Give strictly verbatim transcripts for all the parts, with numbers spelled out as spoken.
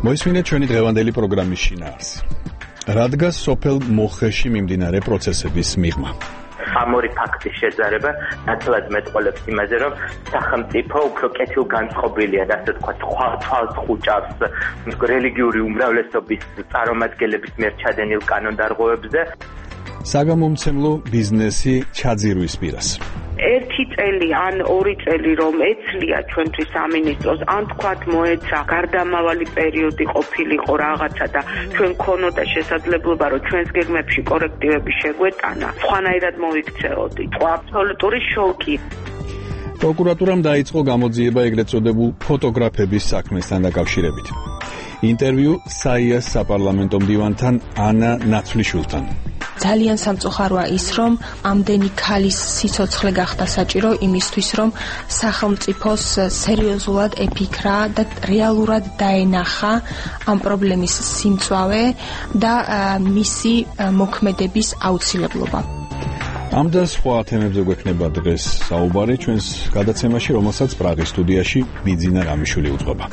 მოისმინეთ ჩვენი დღევანდელი პროგრამის შინაარსი. რადგან სოფელ მოხეში მიმდინარე პროცესების მიღმა. ამ ორი ფაქტის შეჯარება ნათლად მეტყოლებს იმაზე, რომ სახელმწიფო უფრო კეთილგანწყობილია და ასე თქვა თვალს ხუჭავს რელიგიური უმრავლესობის წარმომადგენლების მიერ ჩადენილ კანონდარღვევებზე. საგამომცემლო ბიზნესი ჩაძირვის პირას. ერთი წელი ან ორი წელი რომ ეცლია ჩვენთვის სამინისტროს, ან თქვათ მოეცა გარდამავალი პერიოდი ყოფილიყო რაღაცა და ჩვენ ქონოდა შესაძლებლობა რომ ჩვენს გეგმებში კორექტივები შეგვეტანა, სხვანაირად მოიქცეოდით. აბსოლუტური შოკი. პროკურატურამ დაიწყო გამოძიება ეგრეთ წოდებულ ფოტოგრაფების საქმესთან დაკავშირებით. ინტერვიუ საიას საპარლამენტო მდივანთან ანა ნაცვლიშვილთან. ძალიან სამწუხაროა ის, რომ ამდენი ქალის სიცოცხლე გახდა საჭირო იმისთვის, რომ სახელმწიფოს სერიოზულად ეფიქრა და რეალურად დაენახა ამ პრობლემის სიმწვავე და მისი მოქმედების აუცილებლობა. ამ და სხვა თემებზე გვექნება დღეს საუბარი ჩვენს გადაცემაში, რომელსაც პრაღის სტუდიაში ბიძინა რამიშვილი უძღვება.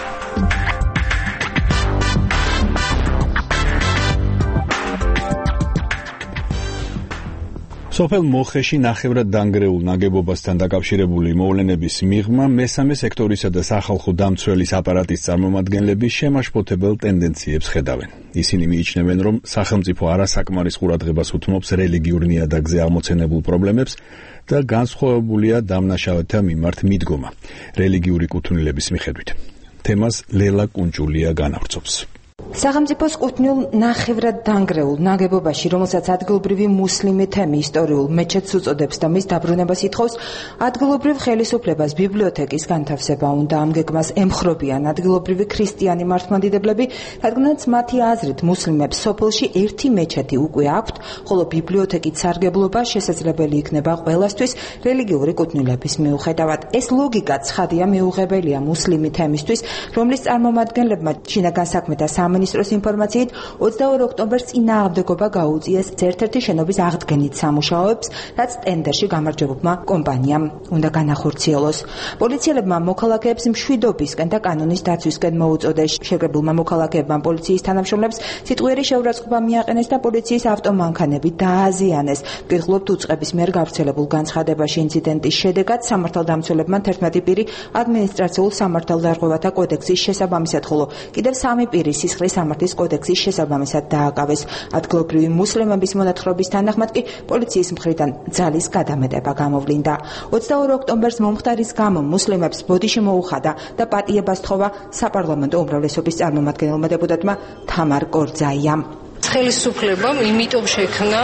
სოფელ მოხეში ნახევრად დანგრეულ ნაგებობასთან დაკავშირებული მოვლენების მიღმა მესამე სექტორისა და სახალხო დამცველის აპარატის წარმომადგენლები შემაშფოთებელ ტენდენციებს ხედავენ. ისინი მიიჩნევენ, რომ სახელმწიფო არასაკმარის ყურადღებას უთმობს რელიგიურ ნიადაგზე აღმოცენებულ პრობლემებს და განსხვავებულია დამნაშავეთა მიმართ მიდგომა რელიგიური კუთვნილების მიხედვით. თემას ლელა კუნჭულია განავრცობს. სახელმწიფოს კუთვნილ ნახევრად დანგრეულ ნაგებობაში, რომელსაც ადგილობრივი მუსლიმი თემი ისტორიულ მეჩეთს უწოდებს და მის დაბრუნებას ითხოვს, ადგილობრივ ხელისუფლებას ბიბლიოთეკის განთავსება უნდა. ამ გეგმას ემხრობიან ადგილობრივი ქრისტიანი მართლმადიდებლები, რადგანაც მათი აზრით მუსლიმებს სოფელში ერთი მეჩეთი უკვე აქვთ, ხოლო ბიბლიოთეკით სარგებლობა შესაძლებელი იქნება ყველასთვის რელიგიური კუთვნილების მიუხედავად. ეს ლოგიკა ცხადია მიუღებელია მუსლიმი თემისთვის, რომლის წარმომადგენლებმა შინაგან საქმეთა სამინისტროს ინფორმაციით ოცდაორ ოქტომბერს წინააღმდეგობა გაუწიეს ერთ-ერთი შენობის აღდგენით სამუშაოებს, რაც ტენდერში გამარჯვებულმა კომპანიამ უნდა განახორციელოს. პოლიციელებმა მოქალაქეებს მშვიდობისკენ და კანონის დაცვისკენ მოუწოდეს. შეკრებულმა მოქალაქეებმა პოლიციის თანამშრომლებს სიტყვიერი შეურაცხყოფა მიაყენეს და პოლიციის ავტომანქანები დააზიანეს. ვკითხულობთ უწყების მიერ გავრცელებულ განცხადებაში. ინციდენტის შედეგად სამართალდამცველებმა თერთმეტი პირი ადმინისტრაციულ სამართალდარღვევათა კოდექსის შესაბამისად, ხოლო კიდევ სამი პირი სისხლის სამართლის კოდექსის შესაბამისად დააკავეს. ადგილობრივი მუსლიმების მონათხრობის თანახმად კი პოლიციის მხრიდან ძალის გადამეტება გამოვლინდა. ოცდაორ ოქტომბერს მომხდარის გამო მუსლიმებს ბოდიში მოუხადა და პატიებას თხოვა საპარლამენტო უმრავლესობის წარმომადგენელმა დეპუტატმა თამარ კორძაიამ. ხელისუფლებამ იმიტომ შექმნა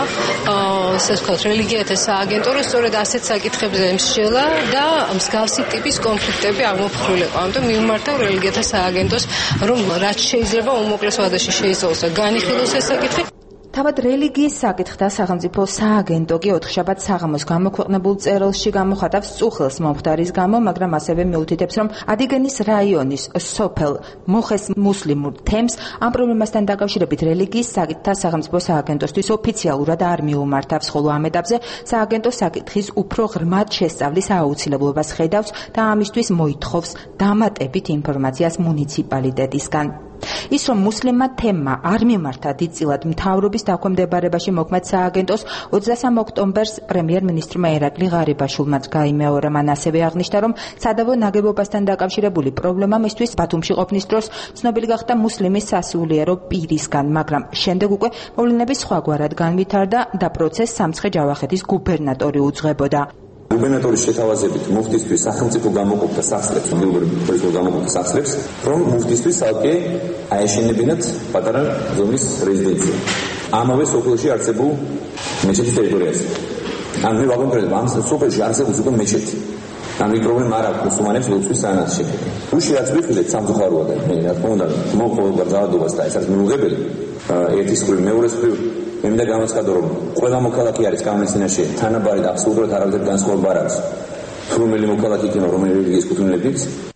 ესე ვთქვათ რელიგიათა სააგენტო, სწორედ ასეთ საკითხებზე მსჯელა და მსგავსი ტიპის კონფლიქტები აღმოფხვრილიყო. ამიტომ მიმართავ რელიგიათა სააგენტოს, რომ რაც შეიძლება უმოკლეს ვადაში შეისწავლოს და განიხილოს ეს საკითხი. თავად რელიგიის საკითხთა სახელმწიფო სააგენტო კი ოთხშაბათ საღამოს გამოქვეყნებულ წერილში გამოხატავს წუხილს მომხდარის გამო, მაგრამ ასევე მიუთითებს, რომ ადიგენის რაიონის სოფელ მოხეს მუსლიმურ თემს ამ პრობლემასთან დაკავშირებით რელიგიის საკითხთა სახელმწიფო სააგენტოსთვის ოფიციალურად არ მიუმართავს, ხოლო ამ ეტაპზე სააგენტო საკითხის უფრო ღრმად შესწავლის აუცილებლობას ხედავს და ამისთვის მოითხოვს დამატებით ინფორმაციას მუნიციპალიტეტისგან. ის, რომ მუსლიმმა თემმა არ მიმართა დიდწილად მთავრობის დაქვემდებარებაში მოქმედ სააგენტოს, ოცდასამ ოქტომბერს პრემიერ-მინისტრმა ერაკლი ღარიბაშვილმაც გაიმეორა. მან ასევე აღნიშნა, რომ სადავო ნაგებობასთან დაკავშირებული პრობლემა მისთვის ბათუმში ყოფნის დროს ცნობილი გახდა მუსლიმის სასულიერო პირისგან, მაგრამ შემდეგ უკვე მოვლენები სხვაგვარად განვითარდა და პროცესს სამცხე-ჯავახეთის გუბერნატორი უძღვებოდა. გუბერნატორის შეთავაზებით მუფტისთვის სახელმწიფო გამოყოფდა სახსრებს, მდივრობის გამოყოფდა სახსრებს, რომ მუფტისთვის ალკე აეშენებინათ პატარა ზონის რეზიდენცია. ამავე სოფელში არსებულ მეჩეთის ტერიტორიაზე. ან მე ვაგონტრებ ამ სოფელში არსებულ უკვე მეჩეთი. ამის პრობლემა არ აქვს მუსულმანებს ლოცვის სანაცში. უში რაც ვიხილეთ სამწუხაროა და მე რა თქმა უნდა მოყოლობა ძალადობას და ეს არის მიუღებელი. ერთის მხრივ მეორეს მხრივ მე მინდა გამოცხადო, რომ ყველა მოქალაქე არის კანონის წინაშე თანაბარი და აბსოლუტურად არავითარი განსხვავება არ აქვს. რომელი მოქალაქე იქნება, რომელი რელიგიის კუთვნილებით.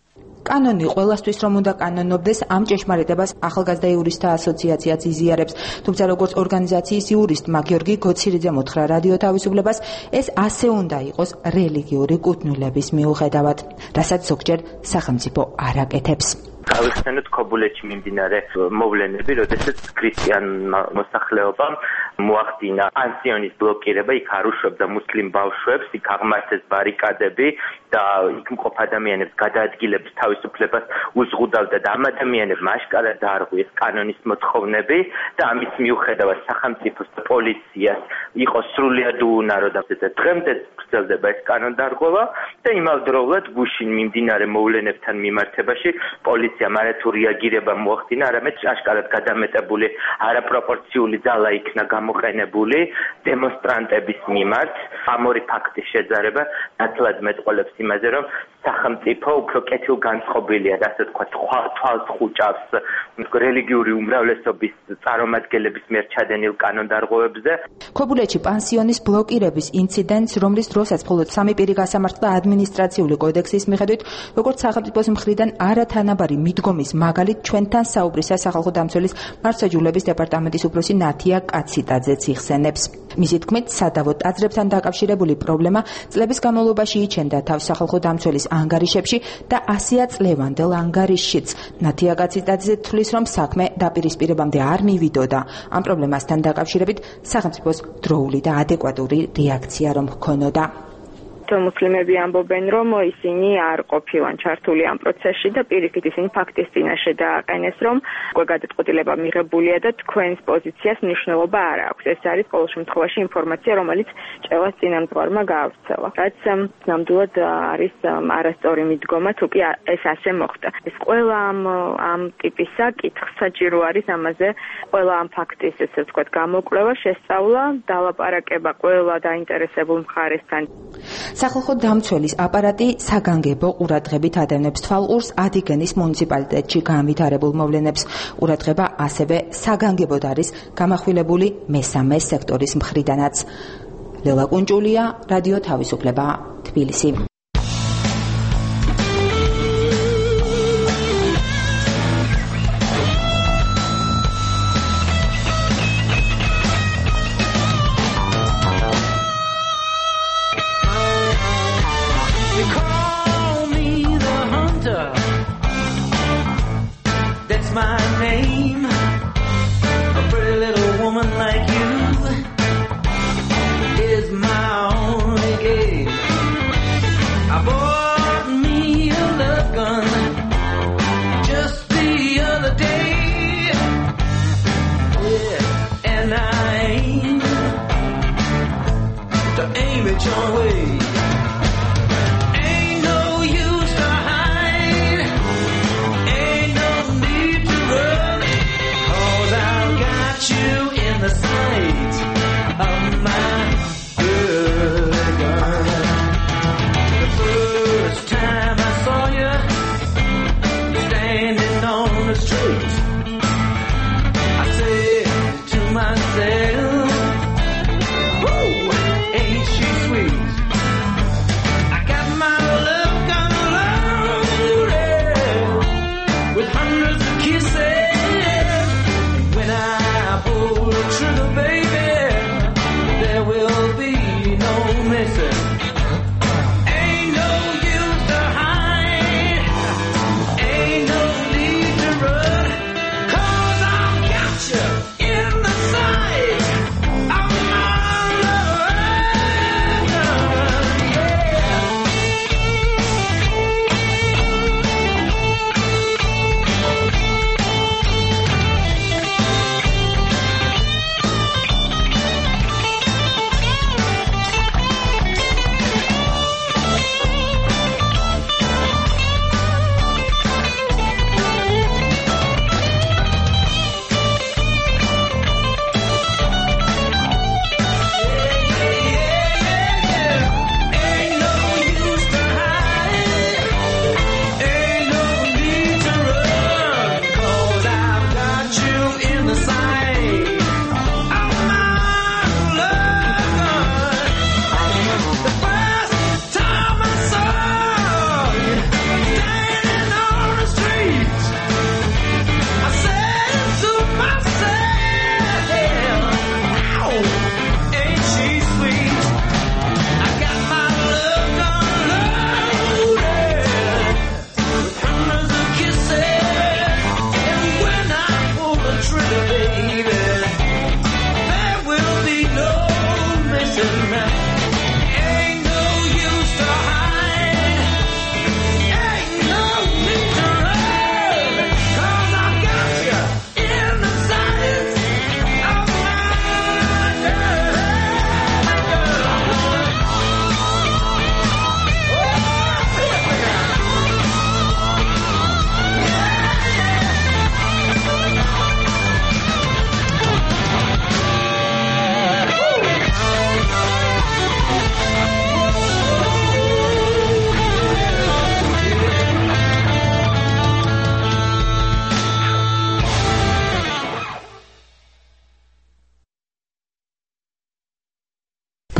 კანონი ყველასთვის რომ უნდა კანონობდეს, ამ ჭეშმარიტებას ახალგაზრდა იურისტთა ასოციაციაც იზიარებს. თუმცა როგორც ორგანიზაციის იურისტმა გიორგი გოცირიძემ უთხრა რადიო თავისუფლებას, ეს ასე უნდა იყოს რელიგიური კუთვნილების მიუხედავად, რასაც ზოგჯერ სახელმწიფო არ აკეთებს. გავიხსენოთ ქობულეთში მიმდინარე მოვლენები, როდესაც ქრისტიანმა მოსახლეობამ მოახდინა პანსიონის ბლოკირება, იქ არ უშვებდა მუსლიმ ბავშვებს, იქ აღმართეს ბარიკადები და იქ მყოფ ადამიანებს გადაადგილების თავისუფლებას უზღუდავდა და ამ ადამიანებმა აშკარად დაარღვიეს კანონის მოთხოვნები და ამის მიუხედავად სახელმწიფოს და პოლიციას იყო სრულიად უუნარო და დღემდე გრძელდება ეს კანონდარღვევა და იმავდროულად გუშინ მიმდინარე მოვლენებთან მიმართებაში პოლიციამ არათუ რეაგირება მოახდინა, არამედ აშკარად გადამეტებული არაპროპორციული ძალა იქნა გამოყენებული დემონსტრანტების მიმართ. ამ ორი ფაქტის შეძარება ნათლად მეტყველებს იმაზე, რომ სახელმწიფო უფრო კეთილგანწყობილია, ასე თქვა, თვალს ხუჭავს რელიგიური უმრავლესობის წარმომადგენლების მიერ ჩადენილ კანონდარღვევებზე. ქობულეთში პანსიონის ბლოკირების ინციდენტს, რომლის დროსაც მხოლოდ სამი პირი გასამართლა ადმინისტრაციული კოდექსის მიხედვით, როგორც სახელმწიფოს მხრიდან არათანაბარი მიდგომის მაგალით ჩვენთან საუბრისა სახალხო დამცველის მართლმსაჯულების დეპარტამენტის უფროსი ნათია კაციტაძეც იხსენებს. მისი თქმით, სადავო ტაძრებთან დაკავშირებული პრობლემა წლების განმავლობაში იჩენდა თავს სახალხო დამცველის ანგარიშებში და ასეა წლევანდელ ანგარიშშიც. ნათია კაციტაძე თვლის, რომ საქმე დაპირისპირებამდე არ მივიდოდა. ამ პრობლემასთან დაკავშირებით სახელმწიფოს დროული და ადეკვატური რეაქცია რომ ჰქონოდა. მუსლიმები ამბობენ, რომ ისინი არ ყოფილან ჩართული ამ პროცესში და პირიქით ისინი ფაქტის წინაშე დააყენეს, რომ უკვე გადაწყვეტილება მიღებულია და თქვენს პოზიციას მნიშვნელობა არ აქვს. ეს არის ყოველ შემთხვევაში ინფორმაცია, რომელიც ჭელას წინამძღვარმა გაავრცელა. რაც ნამდვილად არის არასწორი მიდგომა, თუ კი ეს ასე მოხდა. ეს ყველა ამ ამ ტიპის საკითხი საჭირო არის ამაზე, ყველა ამ ფაქტის, ესე ვთქვათ, გამოკვლევა, შესწავლა, დალაპარაკება ყველა დაინტერესებულ მხარესთან. სახალხო დამცველის აპარატი საგანგებო ყურადღებით ადევნებს თვალყურს ადიგენის მუნიციპალიტეტში განვითარებულ მოვლენებს. ყურადღება ასევე საგანგებოდ არის გამახვილებული მესამე სექტორის მხრიდანაც. ლელა კუნჭულია, რადიო თავისუფლება, თბილისი.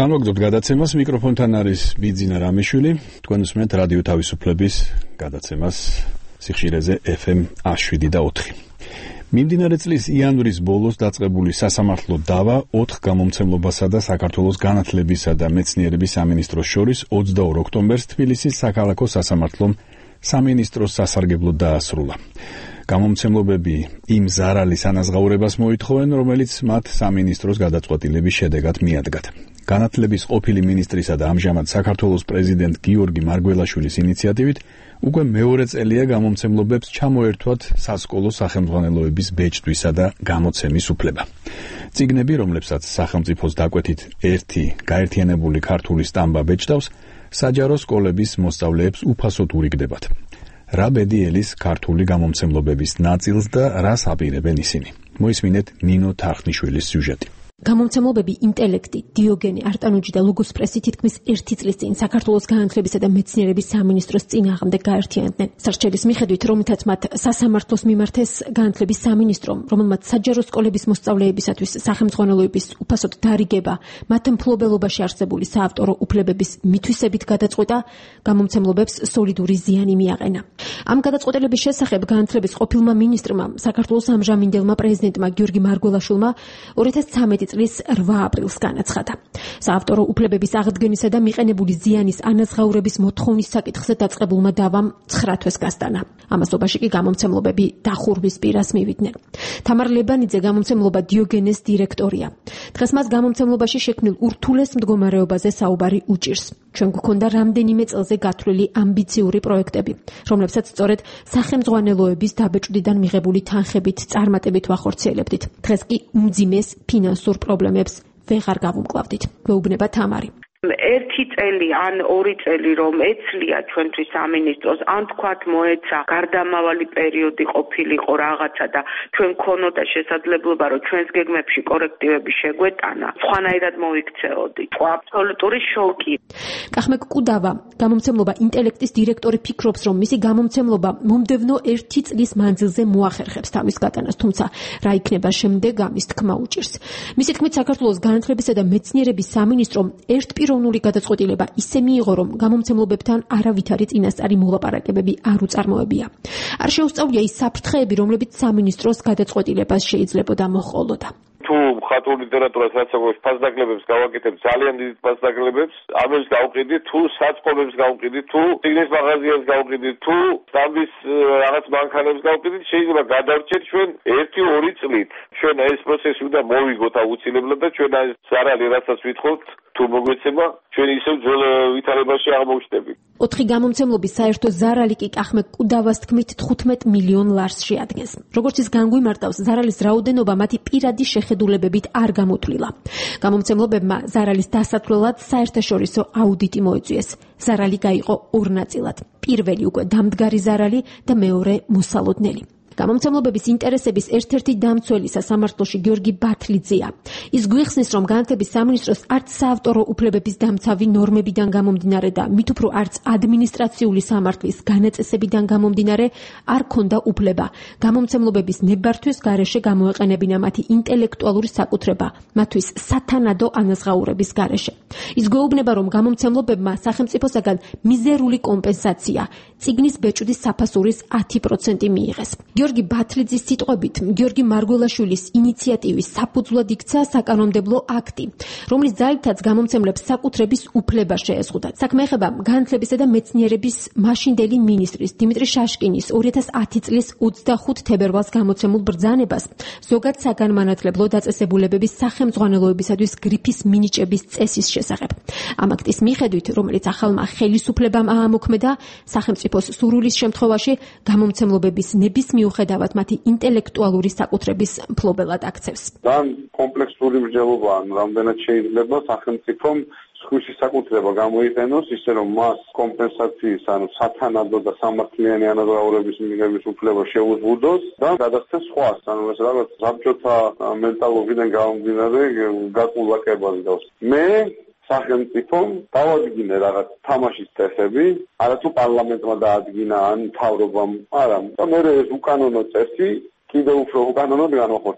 განვაგრძობთ გადაცემას, მიკროფონთან არის ბიძინა რამიშვილი. თქვენ უსმენთ რადიო თავისუფლების გადაცემას სიხშირეზე ეფ ემ შვიდ და ოთხი. მიმდინარე წლის იანვრის ბოლოს დაწყებული სასამართლო დავა ოთხ გამომცემლობასა და საქართველოს განათლებისა და მეცნიერების სამინისტროს შორის ოცდაორ ოქტომბერს თბილისის საქალაქო სასამართლომ სამინისტროს სასარგებლოდ დაასრულა. გამომცემლობები იმ ზარალის ანაზღაურებას მოითხოვენ, რომელიც მათ სამინისტროს გადაწყვეტილების შედეგად მიადგათ. განათლების ყოფილი მინისტრისა და ამჟამად საქართველოს პრეზიდენტ გიორგი მარგველაშვილის ინიციატივით უკვე მეორე წელია გამომცემლობებს ჩამოერთვათ სასკოლო სახელმძღვანელოების ბეჭდვისა და გამოცემის უფლება. წიგნები, რომლებსაც სახელმწიფოს დაკვეთით ერთი გაერთიანებული ქართული სტამბა ბეჭდავს, საჯარო სკოლების მოსწავლეებს უფასოდ ურიგდებათ. რა ბედიელის ქართული გამომცემლობების ნაწილს და რას აპირებენ ისინი. მოისმინეთ ნინო თარხნიშვილის სიუჟეტი. გამომცემლობები ინტელექტი, დიოგენე, არტანუჯი და ლოგოს პრესი თითქმის ერთი წლის წინ საქართველოს განათლებისა და მეცნიერების სამინისტროს წინააღმდეგ გაერთიანდნენ. სარჩელის მიხედვით, რომლითაც მათ სასამართლოს მიმართეს განათლების სამინისტრომ, რომელმაც საჯარო სკოლების მოსწავლეებისათვის სახელმძღვანელოების უფასოდ დარიგება, მათ მფლობელობაში არსებული საავტორო უფლებების მითვისებით გადაწყვეტა, გამომცემლობებს სოლიდური ზიანი მიაყენა. ამ გადაწყვეტილების შესახებ განათლების ყოფილმა მინისტრმა, საქართველოს ამჟამინდელმა პრეზიდენტმა გიორგი მარგველაშვილმა ორი ათას ცხრამეტი წლის რვა აპრილს განაცხადა. საავტორო უფლებების აღდგენისა და მიყენებული ზიანის ანაზღაურების მოთხოვნის საკითხზე დაწყებულმა დავამ ცხრა თვეს გასტანა. ამასობაში კი გამომცემლობები დახურვის პირას მივიდნენ. თამარ ლებანიძე გამომცემლობა დიოგენეს დირექტორია. დღეს მას გამომცემლობაში შექმნილ ურთულეს მდგომარეობაზე საუბარი უჭირს. ჩვენ გვქონდა რამდენიმე წელზე გათვლილი ამბიციური პროექტები, რომლებსაც სწორედ სახელმძღვანელოების დაბეჭდვიდან მიღებული თანხებით წარმატებით ვახორციელებდით. დღეს კი უმძიმეს ფინანსურ პრობლემებს ვეღარ გავუმკლავდით. გვეუბნება თამარი. ერთი წელი ან ორი წელი რომ ეცლია ჩვენთვის სამინისტროს, ან თქვათ მოეცა გარდამავალი პერიოდი ყოფილიყო რაღაცა და ჩვენ ქონოდა შესაძლებლობა რომ ჩვენს გეგმებში კორექტივები შეგვეტანა, სხვანაირად მოიქცეოდით. აბსოლუტური შოკი. კახმეკ კუდავა, გამომცემლობა ინტელექტის დირექტორი ფიქრობს, რომ მისი გამომცემლობა მომდევნო ერთი წლის მანძილზე მოახერხებს თავის გატანას, თუმცა რა იქნება შემდეგ, ამის თქმა უჭირს. მისი თქმით, საქართველოს განათლებისა და მეცნიერების სამინისტრომ ერთპიროვნული გადაწყვეტილება ისე მიიღო, რომ გამომცემლობებთან არავითარი წინასწარი მოლაპარაკებები არ უწარმოებია. არ შეუსწავლია ის საფრთხეები, რომლებიც სამინისტროს გადაწყვეტილებას შეიძლებოდა მოჰყოლოდა. თუ მხატვრულ ლიტერატურას რაც აქვს ფასდაკლებებს გავაკეთებ, ძალიან დიდ ფასდაკლებებს, ამებს გავყიდით, თუ საწყობებს გავყიდით, თუ წიგნის მაღაზიას გავყიდით, თუ სტამბის რაღაც მანქანებს გავყიდით, შეიძლება გადავრჩეთ ჩვენ ერთი ორი წლით. ჩვენ ეს პროცესი უნდა მოვიგოთ აუცილებლად და ჩვენ ეს ზარალი რასაც ვითხოვთ, თუ მოგვეცემა, ჩვენ ისევ ძველ ვითარებაში აღმოჩნდებით. ოთხი გამომცემლობის საერთო ზარალი კი კახმეკ კუდავას თქმით თხუთმეტ მილიონ ლარს შეადგენს. როგორც ის განგვიმარტავს, ზარალის რაოდენობა მათი პირადი შეხედულებებით არ გამოთვლილა. გამომცემლობებმა ზარალის დასათვლელად საერთაშორისო აუდიტი მოეწვიეს. ზარალი გაიყო ორ ნაწილად. პირველი უკვე დამდგარი ზარალი და მეორე მოსალოდნელი. გამომცემლობების ინტერესების ერთ-ერთი დამცველი სასამართლოში გიორგი ბათლიძეა. ის გვიხსნის, რომ განათლების სამინისტროს არც საავტორო უფლებების დამცავი ნორმებიდან გამომდინარე და მით უფრო არც ადმინისტრაციული სამართლის განაწესებიდან გამომდინარე არ ქონდა უფლება გამომცემლობების ნებართვის გარეშე გამოეყენებინა მათი ინტელექტუალური საკუთრება, მათთვის სათანადო ანაზღაურების გარეშე. ის გვეუბნება, რომ გამომცემლობებმა სახელმწიფოსაგან მიზერული კომპენსაცია, წიგნის ბეჭდის საფასურის ათი პროცენტი მიიღეს. გიორგი ბათლიძის სიტყვებით, გიორგი მარგველაშვილის ინიციატივის საფუძვლად იქცა საკანონმდებლო აქტი, რომლის ძალითაც გამომცემლებს საკუთრების უფლება შეეზღუდათ. საქმე ეხება განათლებისა და მეცნიერების მაშინდელი მინისტრის დიმიტრი შაშკინის ორი ათას ათი წლის ოცდახუთ თებერვალს გამოცემულ ბრძანებას ზოგად საგანმანათლებლო დაწესებულებების სახელმძღვანელოებისათვის გრიფის მინიჭების წესის შესახებ. ამ აქტის მიხედვით, რომელიც ახალმა ხელისუფლებამ აამოქმედა, სახელმწიფოს სურვილის შემთხვევაში გამომცემლობების ნებისმიერ მიუხედავად მათი ინტელექტუალური საკუთრების მფლობელად აქცევს. ძალიან კომპლექსური მსჯელობაა, რამდენად შეიძლება სახელმწიფომ სხვისი საკუთრება გამოიყენოს, ისე რომ მას კომპენსაციის, ანუ სათანადო და სამართლიანი ანაზღაურების მიღების უფლება შეუზღუდოს და გადასცეს სხვას, ანუ ეს რაღაც საბჭოთა მენტალობიდან გამომდინარე გაკულაკებას გავს. მე სახელმწიფომ დავადგინე რაღაც თამაშის წესები, არათუ პარლამენტმა დაადგინა ან მთავრობამ, არა, და მე ეს უკანონო წესი კიდევ უფრო უკანონოდ განვახორციელა.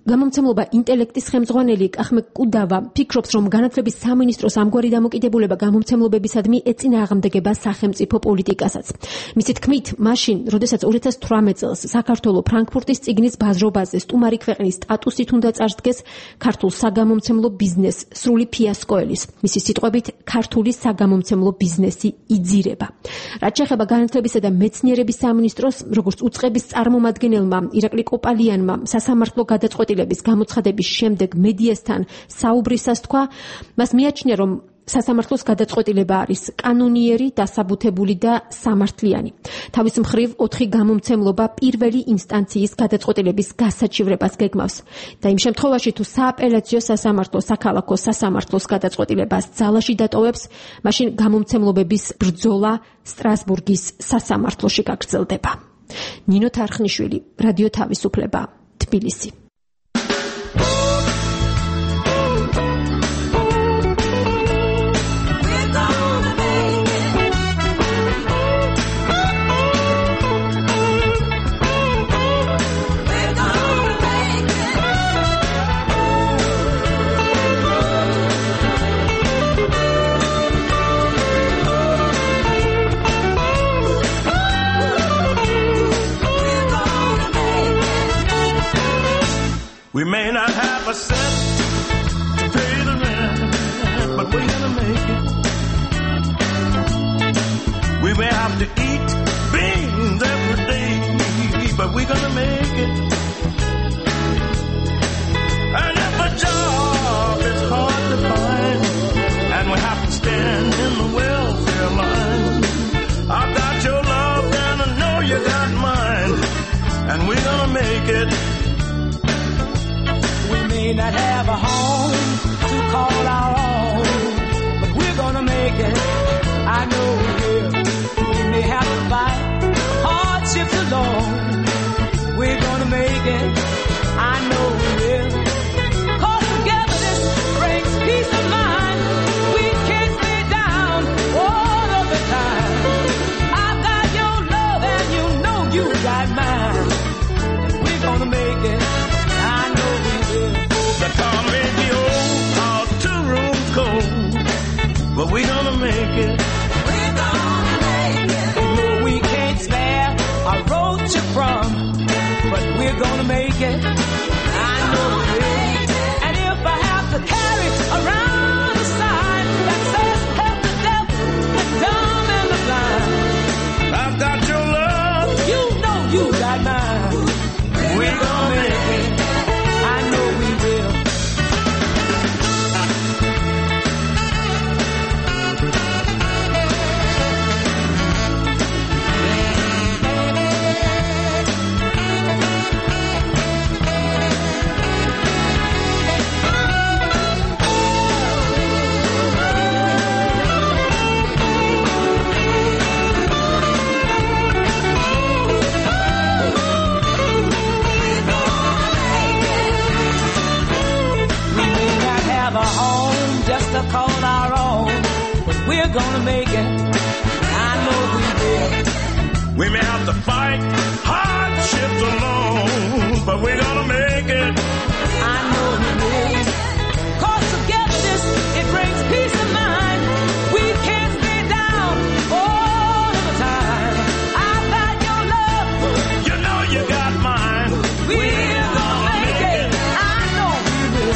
გამომცემლობა ინტელექტის ხელმძღვანელი კახმე კუდავა ფიქრობს, რომ განათლების სამინისტროს ამგვარი დამოკიდებულება გამომცემლობებისადმი ეწინააღმდეგება სახელმწიფო პოლიტიკასაც. მისი თქმით, მაშინ, როდესაც ორი ათას თვრამეტ წელს საქართველოს ფრანკფურტის წიგნის ბაზრობაზე სტუმარი ქვეყნის სტატუსით უნდა წარსდგეს, ქართულ საგამომცემლო ბიზნეს სრული ფიასკო ელის. მისი სიტყვებით, ქართული საგამომცემლო ბიზნესი იძირება. რაც შეეხება განათლებისა და მეცნიერების სამინისტროს, როგორც უწყების წარმომადგენელმა ირაკლი კოპალიანმა სასამართლო გადაწყვეტილების გამოცხადების შემდეგ მედიასთან საუბრისას თქვა, მას მიაჩნია, რომ სასამართლოს გადაწყვეტილება არის კანონიერი, დასაბუთებული და სამართლიანი. თავის მხრივ ოთხი გამომცემლობა პირველი ინსტანციის გადაწყვეტილების გასაჩივრებას გეგმავს და იმ შემთხვევაში თუ სააპელაციო სასამართლო საქალაქო სასამართლოს გადაწყვეტილებას ძალაში დატოვებს, მაშინ გამომცემლობების ბრძოლა სტრასბურგის სასამართლოში გაგრძელდება. ნინო თარხნიშვილი, რადიო თავისუფლება, თბილისი. We may not have a cent to pay the rent, but we're gonna make it. We may have to eat beans every day, but we're gonna make it. And if a job is hard to find, and we have to stand in the welfare line, I've got your love and I know you got mine, and we're gonna make it. We may not have a home to call our own, but we're gonna make it. I know we will. We may have to fight hardships alone. We're gonna make it. I know we will. 'Cause togetherness brings peace of mind. We can't stay down all of the time. I've got your love and you know you got mine. We're gonna make it. I know we will. The car may be old, our two rooms cold, but we're gonna make it. We're gonna make it. No, we can't spare a road to from, but we're gonna make it. I know we will. And if I have to carry around a sign that says help the deaf, the dumb and the blind, I've got your love, you know you got mine. We're gonna make it. I know we will. To call our own, but we're gonna make it. I know we will. We may have to fight hardships alone, but we're gonna make it. I know we will. 'Cause togetherness, it brings peace of mind. We can't stay down all of the time. I've got your love, you know you got mine. We're gonna make it. I know we will.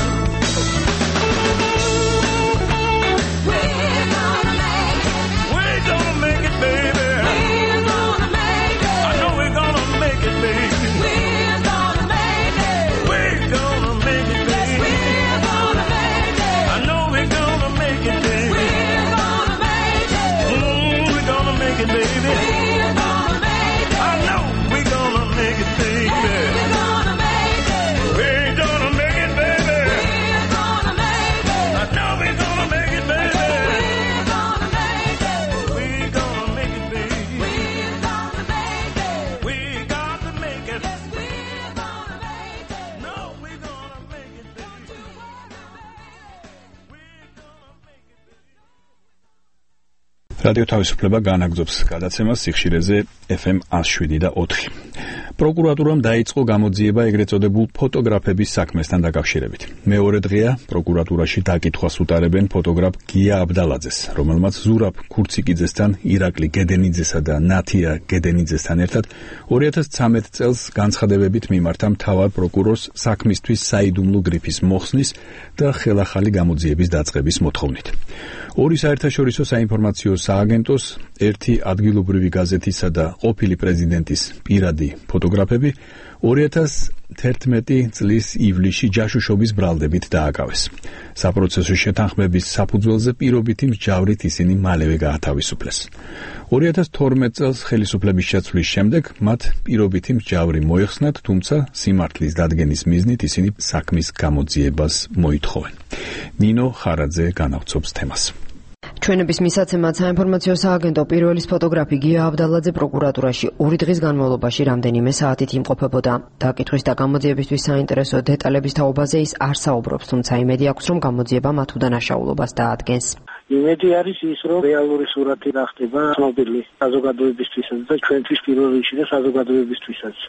რადიო თავისუფლება განაგრძობს გადაცემას სიხშირეზე ეფ ემ one oh seven და four. პროკურატურამ დაიწყო გამოძიება ეგრეთ წოდებულ ფოტოგრაფების საქმესთან დაკავშირებით. მეორე დღეა პროკურატურაში დაკითხვას უტარებენ ფოტოგრაფ გია აბდალაძეს, რომელმაც ზურაბ ქურციკიძესთან, ირაკლი გედენიძესა და ნათია გედენიძესთან ერთად ორი ათას ცხრამეტ წელს განცხადებებით მიმართა მთავარ პროკურორს საქმისთვის საიდუმლო გრიფის მოხსნის და ხელახალი გამოძიების დაწყების მოთხოვნით. ორი საერთაშორისო საინფორმაციო სააგენტოს, ერთი ადგილობრივი გაზეთისა და ყოფილი პრეზიდენტის პირადი ფოტოგრაფები ორი ათას თერთმეტი წლის ივლისში ჯაშუშობის ბრალდებით დააკავეს. საპროცესო შეთანხმების საფუძველზე პირობითი მსჯავრით ისინი მალევე გაათავისუფლეს. ორი ათას თორმეტ წელს ხელისუფლების შეცვლის შემდეგ მათ პირობითი მსჯავრი მოიხსნათ, თუმცა სიმართლის დადგენის მიზნით ისინი საქმის გამოძიებას მოითხოვენ. ნინო ხარაძე განავრცობს თემას. ჩვენების მისაცემად საინფორმაციო სააგენტო პირველის ფოტოგრაფი გია აბდალაძე პროკურატურაში ორი დღის განმავლობაში რამდენიმე საათით იმყოფებოდა. დაკითხვის და გამოძიებისთვის საინტერესო დეტალების თაობაზე ის არ საუბრობს, თუმცა იმედი აქვს, რომ გამოძიება მათ უდანაშაულობას დაადგენს. იმედი არის ის, რომ რეალური სურათი გახდება ცნობილი საზოგადოებისთვისაც და ჩვენთვის პირველ რიგში და საზოგადოებისთვისაც.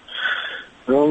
რომ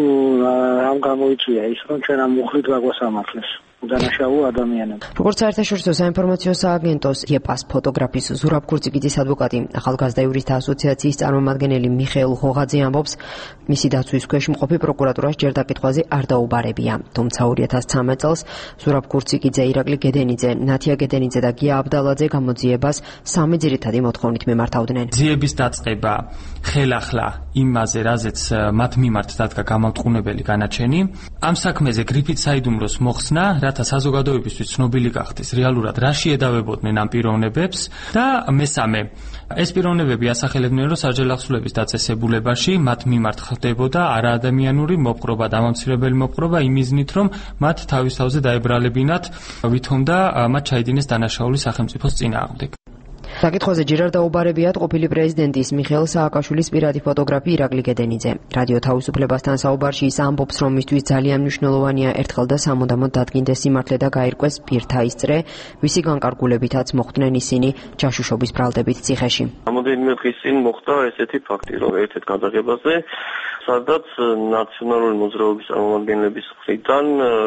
ამ გამოიწვია ის, რომ ჩვენ ამ მუხლით გაგვასამართლეს. უდანაშაულო ადამიანები. როგორც საერთაშორისო საინფორმაციო სააგენტოს იეპას ფოტოგრაფის ზურაბ ქურციკიძის ადვოკატი, ახალგაზრდა იურისტთა ასოციაციის წარმომადგენელი მიხეილ ღოღაძე ამბობს, მისი დაცვის ქვეშ მყოფი პროკურატურას ჯერ დაკითხვაზე არ დაუბარებია. თუმცა ორი ათას ცხრამეტ წელს ზურაბ ქურციკიძე, ირაკლი გედენიძე, ნათია გედენიძე და გია აბდალაძე გამოძიებას სამი ძირითადი მოთხოვნით მიმართავდნენ. ძიების დაწყება ხელახლა იმაზე, რაზეც მათ მიმართ დადგა გამავტყუნებელი განაჩენი, ამ საქმეზე გრიფით საიდუმლოს მოხსნა, რათა საზოგადოებისთვის ცნობილი გახდეს რეალურად რა შეედავებოდნენ ამ პიროვნებებს და მესამე ეს პიროვნებები ასახელებდნენ, რომ საჯელახსულების დაწესებულებაში მათ მიმართ ხდებოდა არაადამიანური მოპყრობა, დამამცირებელი მოპყრობა იმ მიზნით, რომ მათ თავის თავზე დაებრალებინათ, ვითომ და მათ ჩაიდინეს დანაშაული სახელმწიფოს წინააღმდეგ. დაკითხვაზე ჯერ არ დაუბარებიათ ყოფილი პრეზიდენტის მიხეილ სააკაშვილის პირადი ფოტოგრაფი ირაკლი გედენიძე. რადიო თავისუფლებასთან საუბარში ის ამბობს, რომ მისთვის ძალიან მნიშვნელოვანია ერთხელ და სამუდამოდ დადგინდეს სიმართლე და გაირკვეს პირთა ის წრე, ვისი განკარგულებითაც მოხვდნენ ისინი ჯაშუშობის ბრალდებით ციხეში. რამოდენიმე დღის წინ მოხდა ესეთი ფაქტი, რომ ერთ-ერთ გადაღებაზე, სადაც ნაციონალური მოძრაობის წარმომადგენლების მხრიდან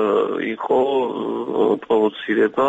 იყო პროვოცირება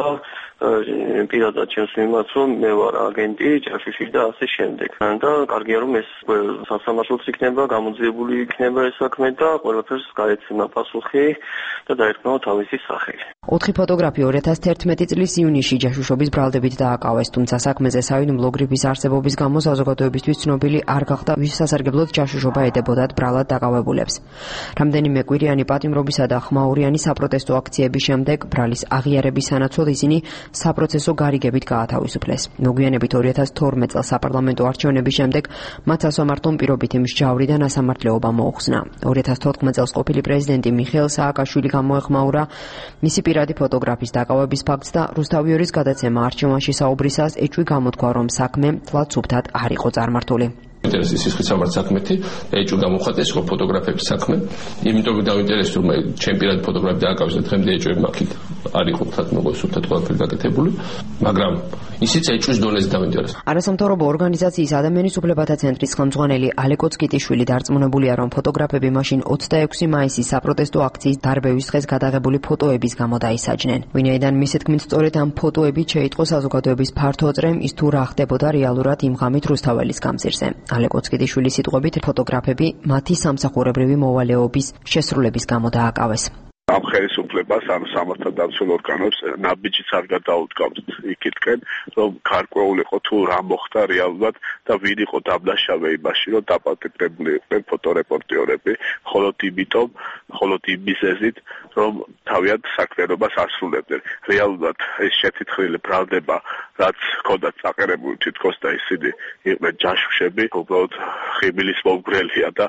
პირადად ჩემს მიმართ, რომ მე ვარ აგენტი, ჯაშუში და ასე შემდეგ. და კარგია, რომ ეს სასამართლოც იქნება, გამოძიებული იქნება ეს საქმე და ყველაფერს გაეცემა პასუხი და დაერქმევა თავისი სახელი. ოთხი ფოტოგრაფი ორი ათას თერთმეტი წლის ივნისში ჯაშუშობის ბრალდებით დააკავეს, თუმცა საქმეზე საიდუმლო გრიფის არსებობის გამო საზოგადოებისთვის ცნობილი არ გახდა, ვის სასარგებლოდ ჯაშუშობა ედებოდათ ბრალად დაკავებულებს. რამდენიმე კვირიანი პატიმრობისა და ხმაურიანი საპროტესტო აქციების შემდეგ ბრალის აღიარების სანაცვლოდ ისინი საპროცესო გარიგებით გაათავისუფლეს. მოგვიანებით ორი ათას თორმეტ წელს საპარლამენტო არჩევნების შემდეგ მათ სასამართლომ პირობითი მსჯავრი და ასამართლეობა მოუხსნა. ორი ათას თოთხმეტ წელს ყოფილი პრეზიდენტი მიხეილ სააკაშვილი გამოეხმაურა მისი პირადი ფოტოგრაფის დაკავების ფაქტს და რუსთავიორის გადაცემა არჩევანში საუბრისას ეჭვი გამოთქვა, რომ საქმე თლად სუფთად არ იყო წარმართული. ინტერესის სისხლის სამართლის საქმეთი და ეჭვი გამოხატეს ხო ფოტოგრაფების საქმე. იმიტომ დავინტერესდი, რომ ჩემ პირადი ფოტოგრაფი დააკავეს და დღემდე ეჭვები მაქვს არ იყო თათ მოგოსურთად ყველაფერი გაკეთებული, მაგრამ ისიც ეჭვის დონეზე დავინტერესდა. არასამთავრობო ორგანიზაციის ადამიანის უფლებათა ცენტრის ხელმძღვანელი ალეკო წკიტიშვილი დარწმუნებულია, რომ ფოტოგრაფები მაშინ ოცდაექვსი მაისის საპროტესტო აქციის დარბევის დღეს გადაღებული ფოტოების გამო დაისაჯნენ. ვინაიდან მისი თქმით, სწორედ ამ ფოტოებით შეიტყო საზოგადოების ფართო წრემ ის თუ რა ხდებოდა რეალურად იმ ღამით რუსთაველის გამზირზე. ალეკო წკიტიშვილის სიტყვებით, ფოტოგრაფები მათი სამსახურებრივი მოვალეობის შესრულების გამო დააკავეს. ამ ხელისუფლებას, ანუ სამართალდამცველ ორგანოებს ნაბიჯიც არ გადაუდგავთ იქითკენ, რომ გარკვეული იყო თუ რა მოხდა რეალურად და ვინ იყო დამნაშავე იმაში, რომ დაპატიმრებული იყვნენ ფოტორეპორტიორები, მხოლოდ იმიტომ, მხოლოდ იმ მიზეზით, რომ თავიანთ საქმიანობას ასრულებდნენ. რეალურად ეს შეთითხრილი ბრალდება, რაც ჰქონდათ წაყერებული თითქოს და ისინი იყვნენ ჯაშუშები, უბრალოდ ხიბილის მომგვრელია და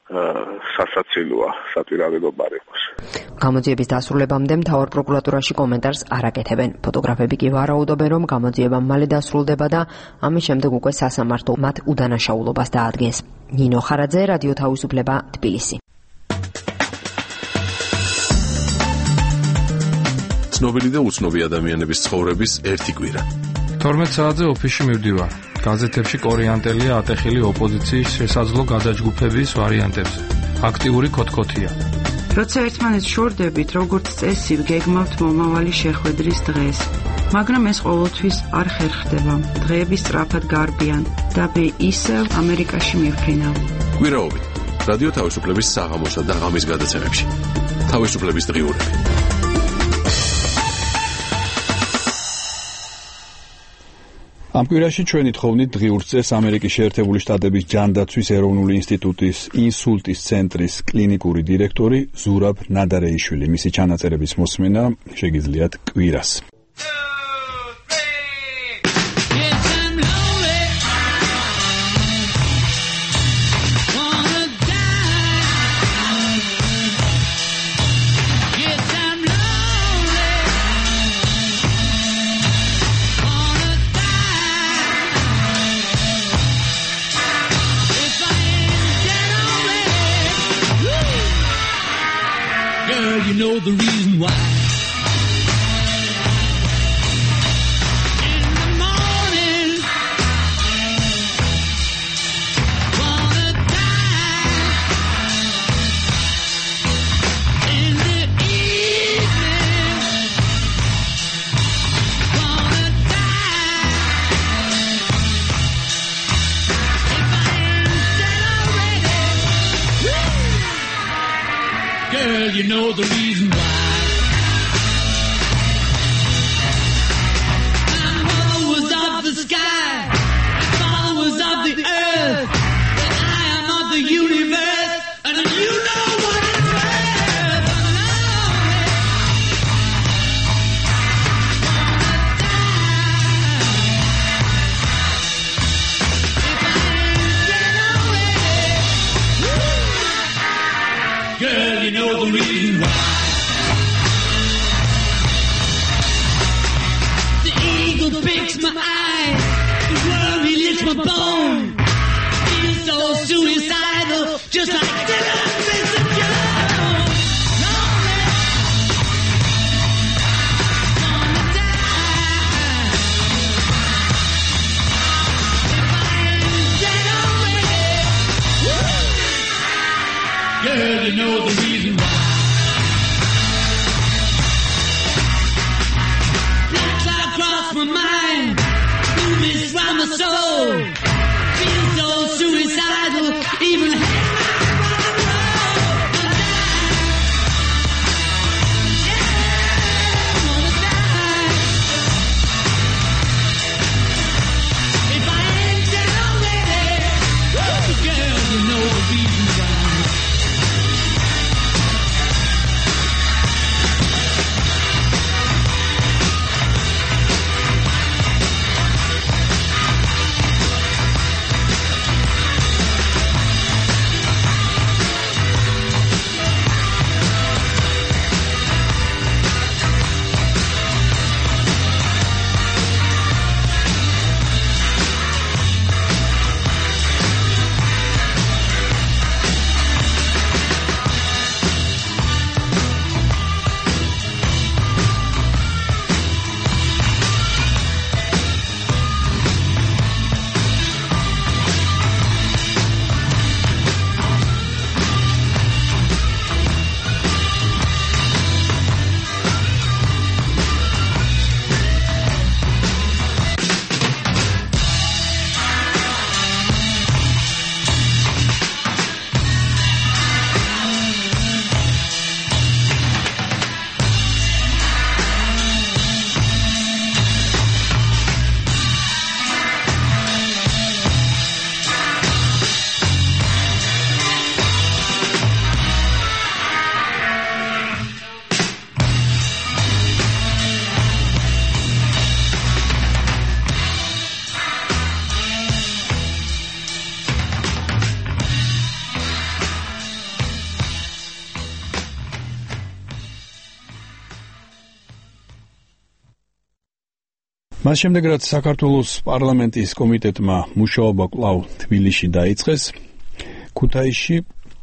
სასაცილოა სატვირთულობა იყოს. გამოძიების დასრულებამდე მთავარ პროკურატურაში კომენტარს არ აკეთებენ. ფოტოგრაფები კი ვარაუდობენ, რომ გამოძიება მალე დასრულდება და ამის შემდეგ უკვე სასამართლო მათ უდანაშაულობას დაადგენს. ნინო ხარაძე, რადიო თავისუფლება, თბილისი. ცნობილი და უცნობი ადამიანების ცხოვრების ერთი კვირა. თორმეტ საათზე ოფისში მივდივარ. გაზეთებში კორიანტელია ატეხილი ოპოზიციის შესაძლო გადაჯგუფების ვარიანტებზე. აქტიური კოთკოთია. როცა ერთმანეთს შორდებით, როგორც წესი, გეგმავთ მომავალი შეხვედრის დღეს. მაგრამ ეს ყოველთვის არ ხერხდება. დღეები სწრაფად გარბიან და მე ისევ ამერიკაში მივფრინავ. კვირაობით რადიო თავისუფლების საღამოსა და ღამის გადაცემებში. თავისუფლების დღიურები. ამ კვირაში ჩვენი თხოვნით დღიურს წეს ამერიკის შეერთებული შტატების ჯანდაცვის ეროვნული ინსტიტუტის ინსულტის ცენტრის კლინიკური დირექტორი ზურაბ ნადარეიშვილი. მისი ჩანაწერების მოსმენა შეგიძლიათ კვირას. You know the reason why. In the morning, wanna die. In the evening, wanna die. If I ain't dead already, girl, you know the reason why. I'm followers of the sky, followers of the earth, and I am of the universe, and you know what it's worth. Girl, you know the reason why. The eagle picks my eye, the worm he licks my bone. Feels so suicidal, just like Dylan Vincent Jones. Lonely, wanna die. If I ain't dead already, girl, you know the reason why. Black cloud cross my mind, movies round my soul. Feel so suicidal, even hang around the road. Wanna die. Yeah, wanna die. If I ain't dead already, girl, you know the reason why. მას შემდეგ რაც საქართველოს პარლამენტის კომიტეტმა მუშაობა კვლავ თბილისში დაიწყეს, ქუთაისში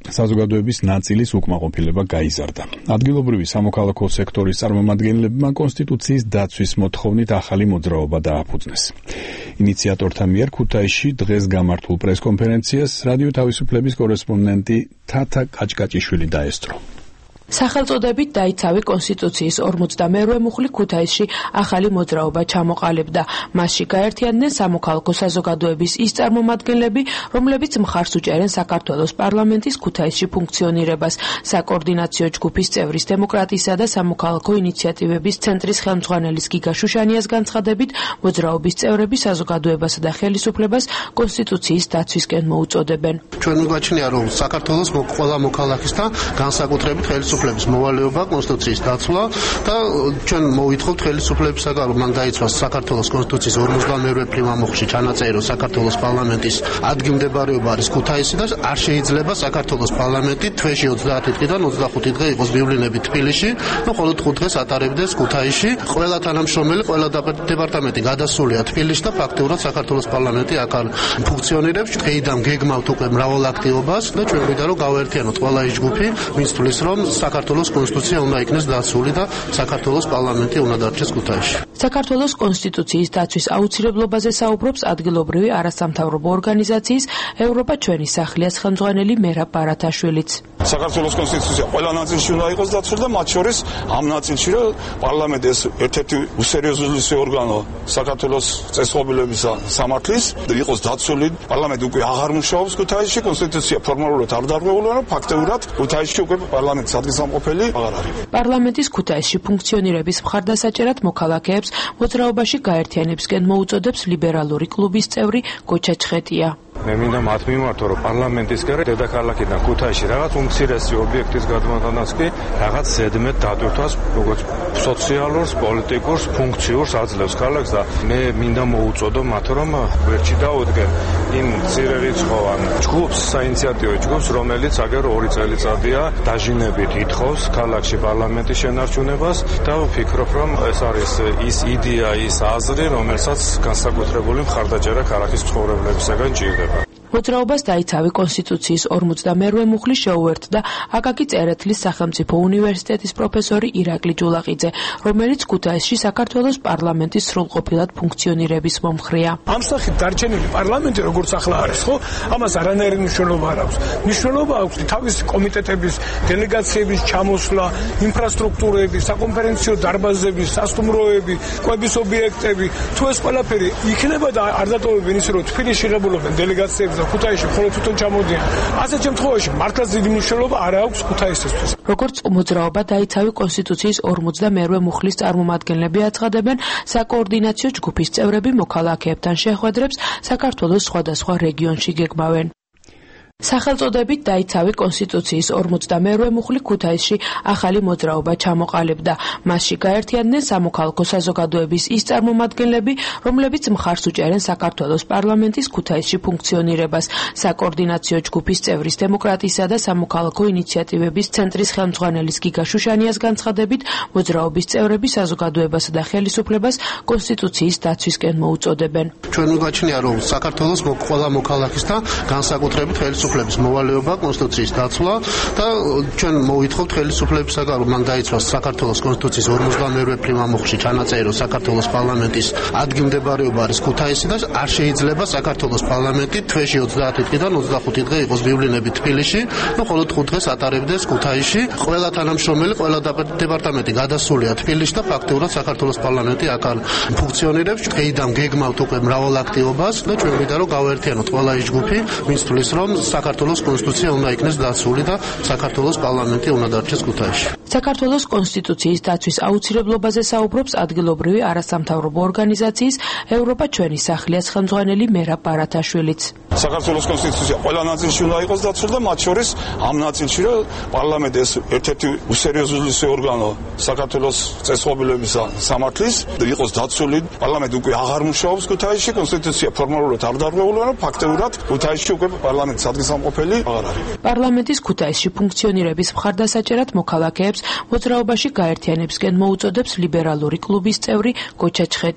საზოგადოების ნაწილის უკმაყოფილება გაიზარდა. ადგილობრივი სამოქალაქო სექტორის წარმომადგენლებმა კონსტიტუციის დაცვის მოთხოვნით ახალი მოძრაობა დააფუძნეს. ინიციატორთა მიერ ქუთაისში დღეს გამართულ პრესკონფერენციას რადიო თავისუფლების კორესპონდენტი თათა კაჭკაჭიშვილი დაესწრო. სახელწოდებით დაიცავი კონსტიტუციის ორმოცდამეერვე მუხლი ქუთაისში ახალი მოძრაობა ჩამოყალიბდა. მასში გაერთიანდნენ სამოქალაქო საზოგადოების ის წარმომადგენლები, რომლებიც მხარს უჭერენ საქართველოს პარლამენტის ქუთაისში ფუნქციონირებას. საკოორდინაციო ჯგუფის წევრის დემოკრატიისა და სამოქალაქო ინიციატივების ცენტრის ხელმძღვანელის გიგა შუშანიას განცხადებით, მოძრაობის წევრები საზოგადოებასა და ხელისუფლებას კონსტიტუციის დაცვისკენ მოუწოდებენ. ჩვენ მიგვაჩნია, რომ საქართველოს ყველა მოქალაქის და განსაკუთრებით ხელისუფლების მოვალეობა კონსტიტუციის დაცვა და ჩვენ მოვითხოვთ ხელისუფლებისაგან, რომ მან დაიცვას საქართველოს კონსტიტუციის ორმოცდამეერვე პრიმამუხში ჩანაწერი, რომ საქართველოს პარლამენტის ადგილმდებარეობა არის ქუთაისი და არ შეიძლება საქართველოს პარლამენტი თვეში ოცდაათი დღიდან ოცდახუთი დღე იყოს ბივლინები თბილისში და მხოლოდ ხუთ დღეს ატარებდეს ქუთაისში. ყველა თანამშრომელი, ყველა დეპარტამენტი გადასულია თბილისში და ფაქტიურად საქართველოს პარლამენტი აქ არ ფუნქციონირებს. დღეიდან გეგმავთ უკვე მრავალ აქტივობას და ჩვენ გვინდა რომ გავაერთიანოთ ყველა ის ჯგუფი, ვინც თulis რომ საქართველოს კონსტიტუცია უნდა იქნეს დაცული და საქართველოს პარლამენტი უნდა დარჩეს ქუთაისში. საქართველოს კონსტიტუციის დაცვის აუცილებლობაზე საუბრობს ადგილობრივი არასამთავრობო ორგანიზაციის ევროპა ჩვენი სახლიას ხელმძღვანელი მერაბ ბარათაშვილიც. საქართველოს კონსტიტუცია ყველა ნაწილში უნდა იყოს დაცული და მათ შორის ამ ნაწილში რომ პარლამენტი ეს ერთ-ერთი უსერიოზულისი ორგანო საქართველოს წესწყობილებისა სამართლის იყოს დაცული. პარლამენტი უკვე აღარ მუშაობს ქუთაისში, კონსტიტუცია ფორმალურად არ დარღვეულია, რომ ფაქტობრივად ქუთაისში უკვე პარლამენტის ადგილსამყოფელი აღარ არის. პარლამენტის ქუთაისში ფუნქციონირების მხარდასაჭერად მოქალაქეებს მოძრაობაში გაერთიანებისკენ მოუწოდებს ლიბერალური კლუბის წევრი გოჩა ჩხეტია. მე მინდა მათ მიმართო, რომ პარლამენტის გარეთ დედაქალაქიდან ქუთაისში რაღაც უმცირესი ობიექტის გადმოტანას კი რაღაც ზედმეტ დატვირთვას, როგორც სოციალურს, პოლიტიკურს, ფუნქციურს აძლევს ქალაქს და მე მინდა მოუწოდო მათ, რომ გვერდში დაუდგენ იმ მცირერიცხოვან ჯგუფს, საინიციატივო ჯგუფს, რომელიც აგერ ორი წელიწადია დაჟინებით ითხოვს ქალაქში პარლამენტის შენარჩუნებას და ვფიქრობ, რომ ეს არის ის იდეა, ის აზრი, რომელსაც განსაკუთრებული მხარდაჭერა ქალაქის ცხოვრებლებისაგან ჭირდება. მოძრაობას დაიცავი კონსტიტუციის ორმოცდამეერვე მუხლი შეუერთდა აკაკი წერეთლის სახელმწიფო უნივერსიტეტის პროფესორი ირაკლი ჯულაყიძე, რომელიც ქუთაისში საქართველოს პარლამენტის სრულყოფილად ფუნქციონირების მომხრეა. ამ სახით დარჩენილი პარლამენტი როგორც ახლა არის, ხო? ამას არანაირი მნიშვნელობა არ აქვს. მნიშვნელობა აქვს თავისი კომიტეტების, დელეგაციების ჩამოსვლა, ინფრასტრუქტურები, საკონფერენციო დარბაზები, სასტუმროები, კვების ობიექტები. თუ ეს ყველაფერი იქნება და არ დატოვებენ ისე, რომ თბილისში ღებულობენ დელეგაციები და ქუთაისში მხოლოდ თვითონ ჩამოდიან. ასეთ შემთხვევაში მართლაც დიდი მნიშვნელობა არ აქვს ქუთაისისთვის. როგორც მოძრაობა დაიცავი კონსტიტუციის ორმოცდამეერვე მუხლის წარმომადგენლები აცხადებენ, საკოორდინაციო ჯგუფის წევრები მოქალაქეებთან შეხვედრებს საქართველოს სხვადასხვა რეგიონში გეგმავენ. სახელწოდებით დაიცავი კონსტიტუციის ორმოცდამეერვე მუხლი ქუთაისში ახალი მოძრაობა ჩამოყალიბდა. მასში გაერთიანდნენ სამოქალაქო საზოგადოების ის წარმომადგენლები, რომლებიც მხარს უჭერენ საქართველოს პარლამენტის ქუთაისში ფუნქციონირებას. საკოორდინაციო ჯგუფის წევრის დემოკრატიისა და სამოქალაქო ინიციატივების ცენტრის ხელმძღვანელის გიგა შუშანიას განცხადებით, მოძრაობის წევრები საზოგადოებასა და ხელისუფლებას კონსტიტუციის დაცვისკენ მოუწოდებენ. ჩვენ მიგვაჩნია, რომ საქართველოს ყველა მოქალაქის და განსაკუთრებით ხელისუფლების მოვალეობა კონსტიტუციის დაცვა და ჩვენ მოვითხოვთ ხელისუფლებისაგან, რომ მან დაიცვას საქართველოს კონსტიტუციის ორმოცდამეერვე პრიმამუხში ჩანაწერი, რომ საქართველოს პარლამენტის ადგილმდებარეობა არის ქუთაისი და არ შეიძლება საქართველოს პარლამენტი თვეში ოცდაათი დღიდან ოცდახუთი დღე იყოს ბივლინები თბილისში და მხოლოდ ხუთ დღეს ატარებდეს ქუთაისში. ყველა თანამშრომელი, ყველა დეპარტამენტი გადასულია თბილისში და ფაქტიურად საქართველოს პარლამენტი აქ არ ფუნქციონირებს. დღეიდან გეგმავთ უკვე მრავალ აქტივობას და ჩვენ გვინდა რომ გავაერთიანოთ ყველა ის ჯგუფი, ვინც თulis რომ საქართველოს კონსტიტუცია უნდა იქნეს დაცული და საქართველოს პარლამენტი უნდა დარჩეს ქუთაისში. საქართველოს კონსტიტუციის დაცვის აუცილებლობაზე საუბრობს ადგილობრივი არასამთავრობო ორგანიზაციის ევროპა ჩვენი სახლიას ხელმძღვანელი მერაბ ბარათაშვილიც. საქართველოს კონსტიტუცია ყველა ნაწილში უნდა იყოს დაცული და მათ შორის ამ ნაწილში რომ პარლამენტი ეს ერთ-ერთი უსერიოზულისი ორგანო საქართველოს წესწყობილებისა სამართლის იყოს დაცული. პარლამენტი უკვე აღარ მუშაობს ქუთაისში, კონსტიტუცია ფორმალურად არ დარღვეულია, რომ ფაქტობრივად ქუთაისში უკვე პარლამენტის ადგილსამყოფელი აღარ არის. პარლამენტის ქუთაისში ფუნქციონირების მხარდასაჭერად მოქალაქეებს მოძრაობაში გაერთიანებისკენ მოუწოდებს ლიბერალური კლუბის წევრი გოჩა ჩხეტია.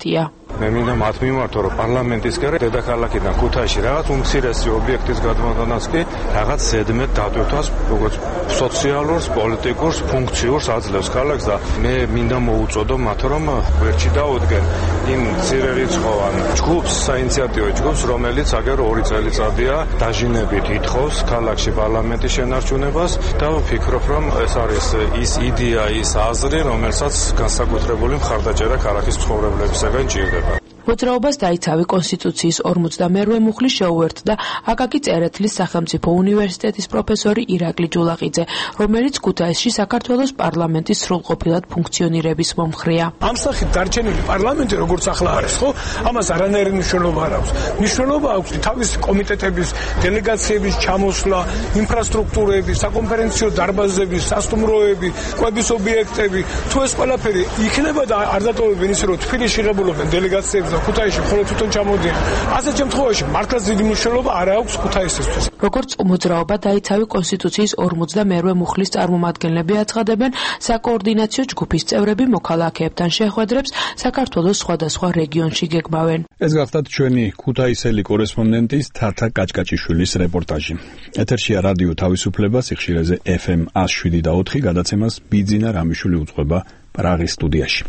მე მინდა მათ მიმართო, რომ პარლამენტის გარეთ დედაქალაქიდან ქუთაისში რაღაც უმცირესი ობიექტის გადმოტანას კი რაღაც ზედმეტ დატვირთვას, როგორც სოციალურს, პოლიტიკურს, ფუნქციურს აძლევს ქალაქს და მე მინდა მოუწოდო მათ, რომ გვერდში დაუდგენ იმ ცირერიცხოვან ჯგუფს, საინიციატივო ჯგუფს, რომელიც აგერ ორი წელიწადია დაჟინებით ითხოვს ქალაქში პარლამენტის შენარჩუნებას და ვფიქრობ, რომ ეს არის ის იდეა, ის აზრი, რომელსაც განსაკუთრებული მხარდაჭერა ქალაქის ცხოვრებლებისაგან ჭირდება. მოძრაობას დაიცავი კონსტიტუციის ორმოცდამერვე მუხლი შეუერთდა აკაკი წერეთლის სახელმწიფო უნივერსიტეტის პროფესორი ირაკლი ჯულაყიძე, რომელიც ქუთაისში საქართველოს პარლამენტის სრულყოფილად ფუნქციონირების მომხრეა. ამ სახით დარჩენილი პარლამენტი როგორც ახლა არის, ხო? ამას არანაირი მნიშვნელობა არ აქვს. მნიშვნელობა აქვს თავისი კომიტეტების, დელეგაციების ჩამოსვლა, ინფრასტრუქტურები, საკონფერენციო დარბაზები, სასტუმროები, კვების ობიექტები. თუ ეს ყველაფერი იქნება და არ დატოვებენ ისე, რომ თბილისში ღებულობენ დელეგაციებს ქუთაისში ხოლმე თვითონ ჩამოდიან. ასეთ შემთხვევაში მართლაც დიდი მნიშვნელობა არ აქვს ქუთაისისთვის. როგორც მოძრაობა დაიცავი კონსტიტუციის ორმოცდამერვე მუხლის წარმომადგენლები აცხადებენ, საკოორდინაციო ჯგუფის წევრები მოქალაქეებთან შეხვედრებს საქართველოს სხვადასხვა რეგიონში გეგმავენ. ეს გახლავთ ჩვენი ქუთაისელი კორესპონდენტის თათა კაჭკაჭიშვილის რეპორტაჟი. ეთერშია რადიო თავისუფლება, სიხშირეზე ეფ ემ εκατო შვიდ და ოთხი, გადაცემას ბიძინა რამიშვილი უძღვება პრაღის სტუდიაში.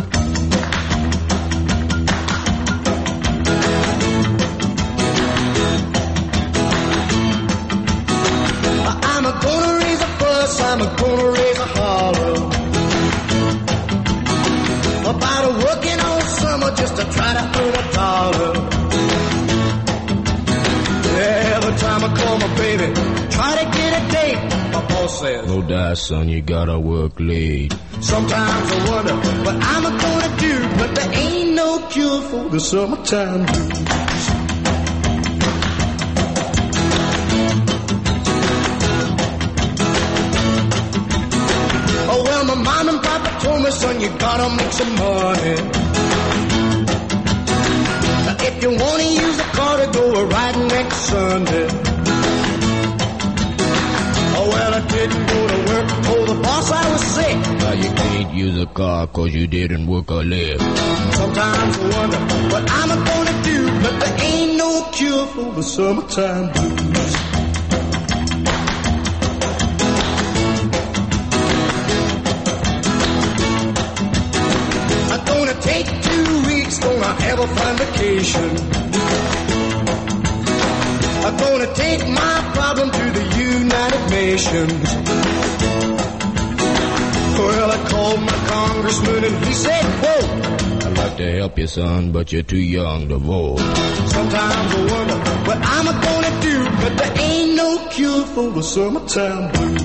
I'm gonna raise a holler about a working all summer just to try to earn a dollar. Every time I call my baby, try to get a date, my boss says, no die son, you gotta work late. Sometimes I wonder what I'm gonna do, but there ain't no cure for the summertime blues. My mom and papa told me, son, you gotta make some money. Now, if you wanna use a car to go a riding next Sunday. Oh, well, I didn't go to work, told the boss I was sick. Now you can't use a car cause you didn't work or live. Sometimes I wonder what I'm gonna do, but there ain't no cure for the summertime blues. Take two weeks, gonna have a fine vacation. I'm gonna take my problem to the United Nations. Well, I called my congressman and he said, whoa, I'd like to help you, son, but you're too young to vote. Sometimes I wonder what I'm gonna do, but there ain't no cure for the summertime blues.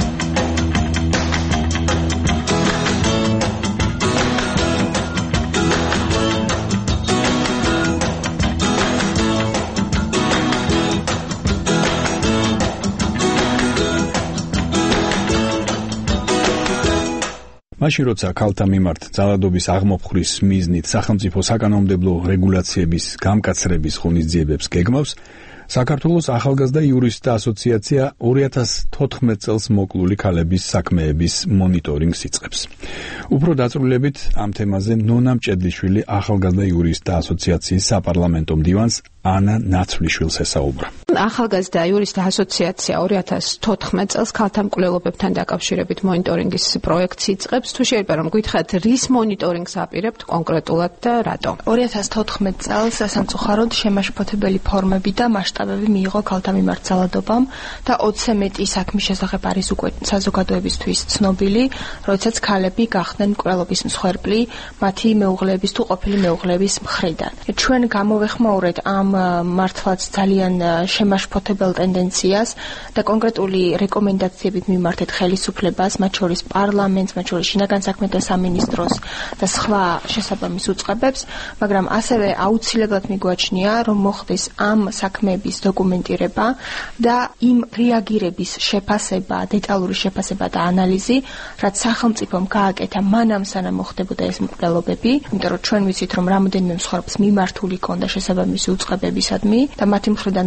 მაშინ როცა ქალთა მიმართ ძალადობის აღმოფხვრის მიზნით სახელმწიფო საკანონმდებლო რეგულაციების გამკაცრების ღონისძიებებს გეგმავს, საქართველოს ახალგაზრდა იურისტთა ასოციაცია ორი ათას თოთხმეტ წელს მოკლული ქალების საქმეების მონიტორინგს იწყებს. უფრო დაწვრილებით ამ თემაზე ნონა მჭედლიშვილი ახალგაზრდა იურისტთა ასოციაციის საპარლამენტო მდივანს ანა ნაცვლიშვილს ესაუბრა. ახალგაზრდა იურისტთა ასოციაცია ორი ათას თოთხმეტ წელს ქალთა მკვლელობებთან დაკავშირებით მონიტორინგის პროექტს იწყებს. თუ შეიძლება რომ გითხრათ, რის მონიტორინგს აპირებთ კონკრეტულად და რატო? ორი ათას თოთხმეტ წელს სამწუხაროდ შემაშფოთებელი ფორმები და მასშტაბები მიიღო ქალთა მიმართ ძალადობამ და ოცზე მეტი საქმის შესახებ არის უკვე საზოგადოებისთვის ცნობილი, როდესაც ქალები გახდნენ მკვლელობის მსხვერპლი მათი მეუღლეების თუ ყოფილი მეუღლეების მხრიდან. ჩვენ გამოვეხმაურეთ ამ მართლაც ძალიან შემაშფოთებელ ტენდენციას და კონკრეტული რეკომენდაციებით მიმართეთ ხელისუფლებას, მათ შორის პარლამენტს, მათ შორის შინაგან საქმეთა სამინისტროს და სხვა შესაბამის უწყებებს, მაგრამ ასევე აუცილებლად მიგვაჩნია, რომ მოხდეს ამ საქმეების დოკუმენტირება და იმ რეაგირების შეფასება, დეტალური შეფასება და ანალიზი, რაც სახელმწიფომ გააკეთა მანამ სანამ მოხდებოდა ეს მკვლელობები, იმიტომ რომ ჩვენ ვიცით, რომ რამოდენიმე მსხვერპლს მიმართული ჰქონდა შესაბამისი უწყებებისადმი და მათი მხრიდან რეაგირება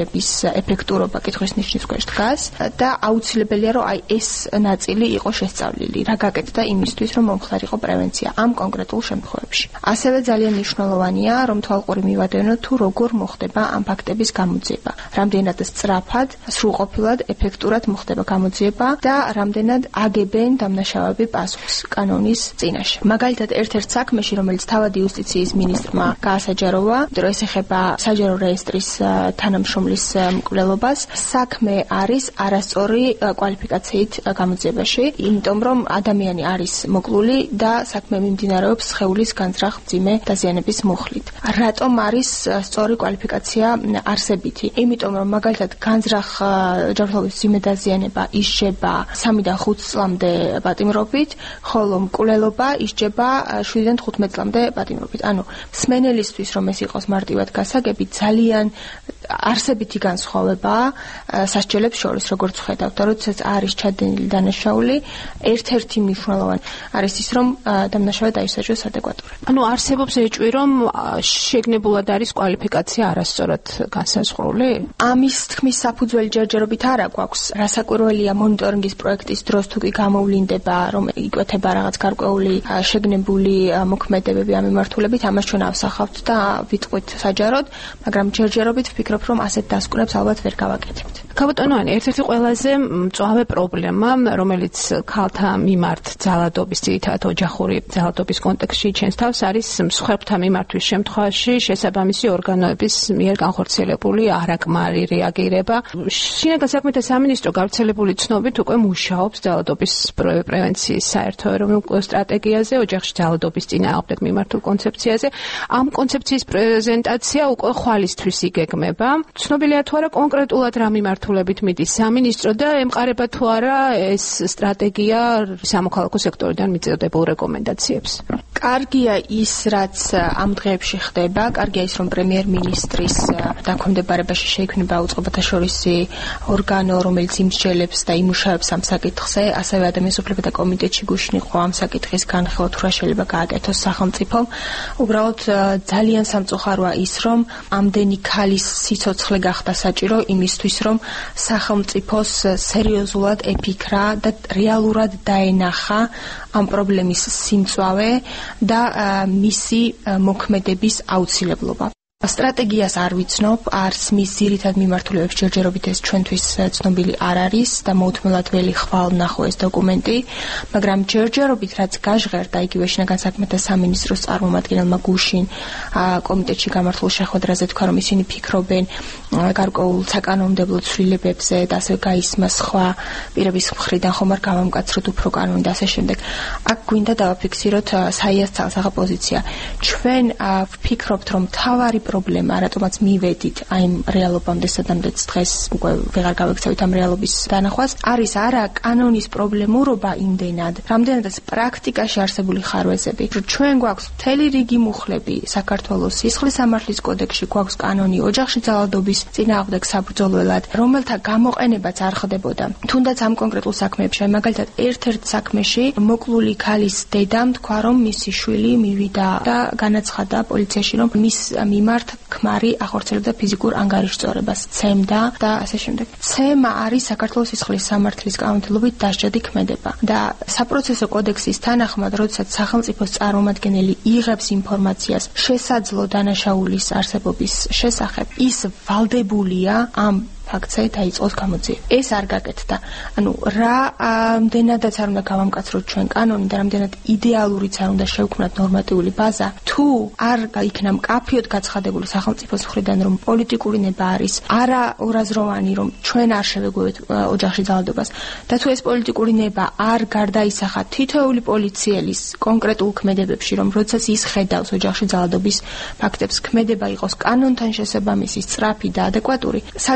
განხილვის ეფექტურობა კითხვის ნიშნის ქვეშ დგას და აუცილებელია რომ აი ეს ნაწილი იყოს შესწავლილი. რა გაკეთდა იმისთვის რომ მომხდარიყო პრევენცია ამ კონკრეტულ შემთხვევებში. ასევე ძალიან მნიშვნელოვანია რომ თვალყური მივადევნოთ თუ როგორ მოხდება ამ ფაქტების გამოძიება. რამდენად სწრაფად, სრულყოფილად, ეფექტურად მოხდება გამოძიება და რამდენად აგებენ დამნაშავეები პასუხს კანონის წინაშე. მაგალითად, ერთ-ერთ საქმეში, რომელიც თავად იუსტიციის მინისტრმა გაასაჯაროვა, რომ ეს ეხება საჯარო რეესტრის თანამშრომლის მკვლელობას, საქმე არის არასწორი კვალიფიკაციით გამოძიებაში, იმიტომ რომ ადამიანი არის მოკლული და საქმე მიმდინარეობს სხეულის განზრახ მძიმე დაზიანების მუხლით. რატომ არის სწორი კვალიფიკაცია არსებითი? იმიტომ რომ მაგალითად განზრახ ჯანმრთელობის მძიმე დაზიანება ისჯება სამიდან ხუთ წლამდე პატიმრობით, ხოლო მკვლელობა ისჯება შვიდიდან თხუთმეტ წლამდე პატიმრობით. ანუ მსმენელისთვის რომ ეს იყოს მარტივად გასაგები, ძალიან არსებითი განსხვავება სასჯელებს შორის, როგორც ხედავთ, და როდესაც არის ჩადენილი დანაშაული, ერთ-ერთი მნიშვნელოვანი არის ის, რომ დამნაშავე დაისაჯოს ადეკვატურად. ანუ არსებობს ეჭვი, რომ შეგნებულად არის კვალიფიკაცია არასწორად განსაზღვრული? ამის თქმის საფუძველი ჯერჯერობით არა გვაქვს. რასაკვირველია, მონიტორინგის პროექტის დროს თუ კი გამოვლინდება, რომ იკვეთება რაღაც გარკვეული შეგნებული მოქმედებები ამ მიმართულებით, ამას ჩვენ ავსახავთ და ვიტყვით საჯაროდ, მაგრამ ჯერჯერობით ვფიქრობ, რომ ასეთ დასკვნებს ალბათ ვერ გავაკეთებთ. გაბატონოვანი, ერთ-ერთი ყველაზე მწვავე პრობლემა, რომელიც ქალთა მიმართ ძალადობის, ძირითადად ოჯახური ძალადობის კონტექსტში ჩენს თავს, არის მსხვერპლთა მიმართვის შემთხვევაში შესაბამისი ორგანოების მიერ განხორციელებული არაკმარი რეაგირება. შინაგან საქმეთა სამინისტრო გავრცელებული ცნობით უკვე მუშაობს ძალადობის პრევენციის საერთო ეროვნულ სტრატეგიაზე, ოჯახში ძალადობის წინააღმდეგ მიმართულ კონცეფციაზე. ამ კონცეფციის პრეზენტაცია უკვე ხვალისთვის იგეგმება. ცნობილია თუ არა კონკრეტულად რა მიმართულებით მიდის სამინისტრო და ემყარება თუ არა ეს სტრატეგია სამოქალაქო სექტორიდან მიწოდებულ რეკომენდაციებს? კარგია ის, რაც ამ დღეებში ხდება, კარგია ის, რომ პრემიერ-მინისტრის დაქვემდებარებაში შეიქმნება უწყობათა შორისი ორგანო, რომელიც იმსჯელებს და იმუშავებს ამ საკითხზე, ასევე ადამიანის უფლებათა კომიტეტში გუშინ იყო ამ საკითხის განხილვა, თუ რა შეიძლება გააკეთოს სახელმწიფომ. უბრალოდ ძალიან სამწუხაროა ის, რომ ამდენი ქალის სიცოცხლე გახდა საჭირო იმისთვის, რომ სახელმწიფოს სერიოზულად ეფიქრა და რეალურად დაენახა ამ პრობლემის სიმწვავე და მისი მოქმედების აუცილებლობა. სტრატეგიას არ ვიცნობ, არც მის ძირითად მიმართულებებს ჯერჯერობით ეს ჩვენთვის ცნობილი არ არის და მოუთმელად ველი ხვალ ნახო ეს დოკუმენტი, მაგრამ ჯერჯერობით რაც გაჟღერდა იგივე შინაგან საქმეთა სამინისტროს წარმომადგენელმა გუშინ კომიტეტში გამართულ შეხვედრაზე თქვა, რომ ისინი ფიქრობენ გარკვეულ საკანონმდებლო ცვლილებებზე და ასევე გაისმა სხვა პირების მხრიდან ხომ არ გამომკაცროთ უფრო კანონი და ასე შემდეგ. აქ გვინდა დავაფიქსიროთ საიას ცალსახა პოზიცია. ჩვენ ვფიქრობთ, რომ თავარი პრობლემა, რატომაც მივედით აი ამ რეალობამდე, სადამდეც დღეს უკვე ვეღარ გავექცევით ამ რეალობის დანახვას, არის არა კანონის პრობლემურობა იმდენად, რამდენადაც პრაქტიკაში არსებული ხარვეზები. ჩვენ გვაქვს მთელი რიგი მუხლები საქართველოს სისხლის სამართლის კოდექსში, გვაქვს კანონი ოჯახში ძალადობის წინააღმდეგ საბრძოლველად, რომელთა გამოყენებაც არ ხდებოდა. თუნდაც ამ კონკრეტულ საქმეებში, მაგალითად, ერთ-ერთ საქმეში მოკლული ქალის დედამ თქვა, რომ მისი შვილი მივიდა და განაცხადა პოლიციაში, რომ მის მიმართ ქმარი ახორციელებდა ფიზიკურ ანგარიშწორებას, ცემდა და ასე შემდეგ. ცემა არის საქართველოს სისხლის სამართლის კანონმდებლობით დასჯადი ქმედება და საპროცესო კოდექსის თანახმად, როდესაც სახელმწიფოს წარმომადგენელი იღებს ინფორმაციას შესაძლო დანაშაულის არსებობის შესახებ, ის ვალდებულია ამ ფაქტზე დაიწყოს გამოძიება. ეს არ გაკეთდა. ანუ რა ამდენადაც არ უნდა გავამკაცროთ ჩვენ კანონი და რამდენად იდეალურიც არ უნდა შევქმნათ ნორმატიული ბაზა, თუ არ იქნა მკაფიოდ გაცხადებული სახელმწიფოს მხრიდან, რომ პოლიტიკური ნება არის არა ორაზროვანი, რომ ჩვენ არ შევეგუებით ოჯახში ძალადობას და თუ ეს პოლიტიკური ნება არ გარდაისახა თითოეული პოლიციელის კონკრეტულ ქმედებებში, რომ როდესაც ის ხედავს ოჯახში ძალადობის ფაქტებს, ქმედება იყოს კანონთან შესაბამისი, სწრაფი და ადეკვატური, საკანონმდებლო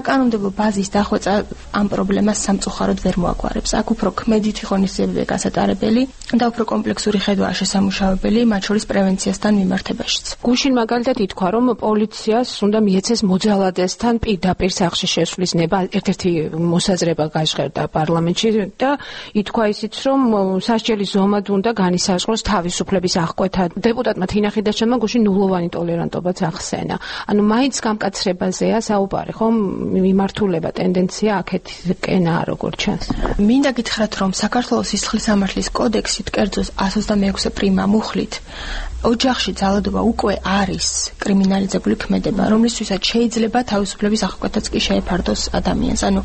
სამართლებრივ ბაზის დახვეწა ამ პრობლემას სამწუხაროდ ვერ მოაგვარებს. აქ უფრო ქმედითი ღონისძიებებია გასატარებელი და უფრო კომპლექსური ხედვაა შესამუშავებელი, მათ შორის პრევენციასთან მიმართებაშიც. გუშინ მაგალითად ითქვა, რომ პოლიციას უნდა მიეცეს მოძალადესთან პირდაპირ სახლში შესვლის ნება, ერთ-ერთი მოსაზრება გაჟღერდა პარლამენტში და ითქვა ისიც, რომ სასჯელი ზომად უნდა განისაზღვროს თავისუფლების აღკვეთა. დეპუტატმა თინა ხიდაშვილმა გუშინ ნულოვანი ტოლერანტობაც ახსენა. ანუ მაინც გამკაცრებაზეა საუბარი, ხომ? მიმართულება, ტენდენცია აქეთკენაა, როგორც ჩანს. მინდა გითხრათ, რომ საქართველოს სისხლისამართლის კოდექსით კერძოს εκατს ოცდამეექვსე პრიმა მუხლით ოჯახში ძალადობა უკვე არის კრიმინალიზებული ქმედება, რომლისთვისაც შეიძლება თავისუფლების აღკვეთაც კი შეეფარდოს ადამიანს. ანუ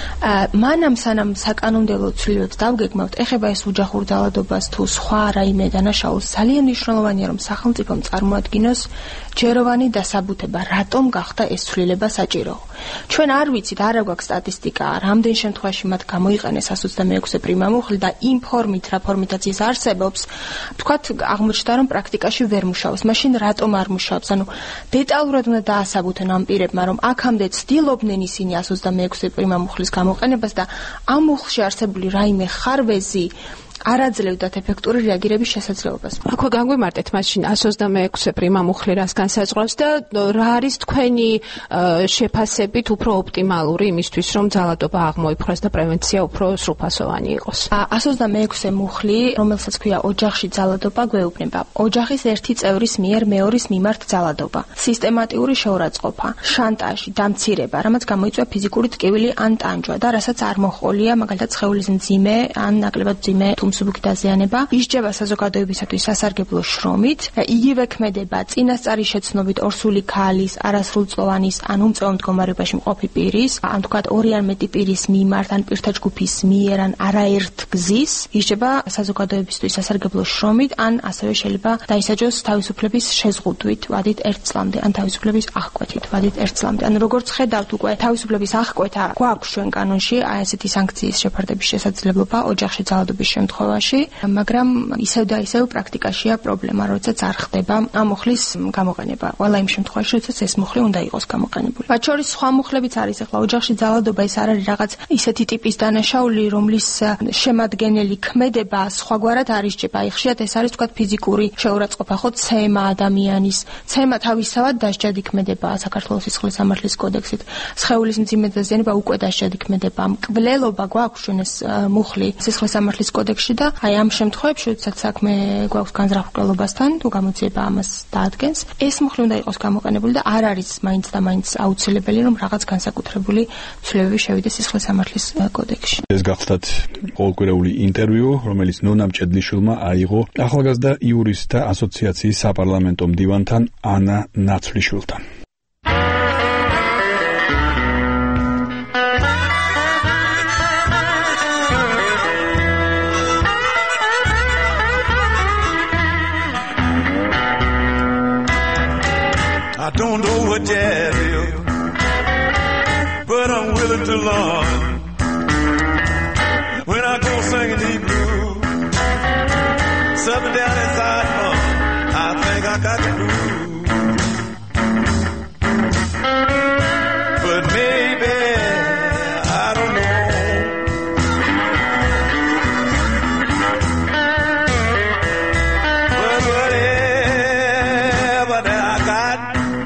მანამ სანამ საკანონმდებლო ცვლილებებს დავგეგმავთ, ეხება ეს ოჯახურ ძალადობას თუ სხვა რაიმე დანაშაულს, ძალიან მნიშვნელოვანია, რომ სახელმწიფომ წარმოადგინოს ჯეროვანი დასაბუთება, რატომ გახდა ეს ცვლილება საჭირო. ჩვენ არ ვიცით, არ აქვს სტატისტიკა, რამდენ შემთხვევაში მათ გამოიყენეს εκατს ოცდამეექვსე პრიმა მუხლი და იმ ფორმით, რა ფორმითაც ის არსებობს, თქვათ, აღმოჩნდა, რომ პრაქტიკაში ვერ მუშაობს. მაშინ რატომ არ მუშაობს? ანუ დეტალურად უნდა დაასაბუთონ ამ პირებმა, რომ აქამდე ცდილობდნენ ისინი εκατს ოცდამეექვსე პრიმა მუხლის გამოყენებას და ამ მუხლში არსებული რაიმე ხარვეზი არაძლევდათ ეფექტური რეაგირების შესაძლებლობას. აქვე განგვიმარტეთ მაშინ εκατს ოცდამეექვსე პრიმა მუხლი რას განსაზღვრავს და რა არის თქვენი შეფასებით უფრო ოპტიმალური იმისთვის, რომ ძალადობა აღმოიფხვრას და პრევენცია უფრო სრულფასოვანი იყოს. εκατს ოცდამეექვსე მუხლი, რომელსაც ქვია ოჯახში ძალადობა, გვეუბნება ოჯახის ერთი წევრის მიერ მეორის მიმართ ძალადობა, სისტემატიური შეურაცხყოფა, შანტაჟი, დამცირება, რამაც გამოიწვია ფიზიკური ტკივილი ან ტანჯვა და რასაც არ მოჰყოლია, მაგალითად სხეულის მძიმე ან ნაკლებად მძიმე მსუბუქი დაზიანება, ისჯება საზოგადოებისათვის სასარგებლო შრომით, იგივე ქმედება წინასწარი შეცნობით ორსული ქალის, არასრულწლოვანის ან უმწვევ მდგომარეობაში მყოფი პირის, ან თქვათ ორი ან მეტი პირის მიმართ ან პირთა ჯგუფის მიერ ან არაერთ გზის, ისჯება საზოგადოებისთვის სასარგებლო შრომით, ან ასევე შეიძლება დაისაჯოს თავისუფლების შეზღუდვით, ვადით ერთ წლამდე, ან თავისუფლების აღკვეთით, ვადით ერთ წლამდე. ან როგორც ხედავთ, უკვე თავისუფლების აღკვეთა გვაქვს ჩვენ კანონში, აი ესეთი სანქციის შეფარდების შესაძლებლობა ოჯახში ძალადობის შემთხვევაში, მაგრამ ისევ და ისევ პრაქტიკაშია პრობლემა, როდესაც არ ხდება ამ მუხლის გამოყენება. ყველა იმ შემთხვევაში, როდესაც ეს მუხლი უნდა იყოს გამოყენებული. მათ შორის სხვა მუხლებიც არის, ახლა ოჯახში ძალადობა ეს არ არის რაღაც ისეთი ტიპის დანაშაული, რომლის შემადგენელი ქმედება სხვაგვარად არ ისჯება. აი ხშირად ეს არის თქვათ ფიზიკური შეურაცხყოფა, ხო, ცემა ადამიანის, ცემა თავისთავად დასჯადი ქმედებაა საქართველოს სისხლისამართლის კოდექსით. სხეულის მძიმე დაზიანება უკვე დასჯადი ქმედებაა. მკვლელობა გვაქვს ჩვენ ეს მუხლი სისხლისამართლის კოდექსში და აი ამ შემთხვევებში, როდესაც საქმე გვაქვს განზრახ-მკვლელობასთან, თუ გამოძიება ამას დაადგენს, ეს მუხლი უნდა იყოს გამოყენებული და არ არის მაინც და მაინც აუცილებელი, რომ რაღაც განსაკუთრებული ცვლილებები შევიდეს სისხლისამართლის კოდექსში. ეს გახლდათ ყოველკვირეული ინტერვიუ, რომელიც ნონა მჭედლიშვილმა აიღო ახალგაზრდა იურისტთა ასოციაციის საპარლამენტო მდივანთან ანა ნაცვლიშვილთან. I don't know what jazz is, but I'm willing to learn. When I go singing these blues, something down inside me, I think I got the blues. But maybe, I don't know. But whatever that I got,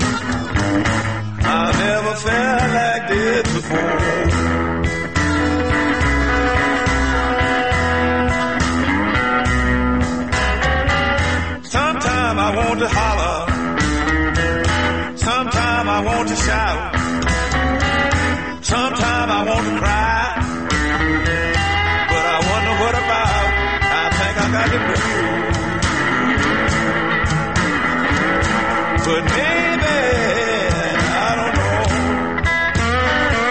I never felt like this before. Sometimes I want to holler, sometimes I want to shout, sometimes I want to cry, but I wonder what about, I think I got the blues. But maybe, I don't know.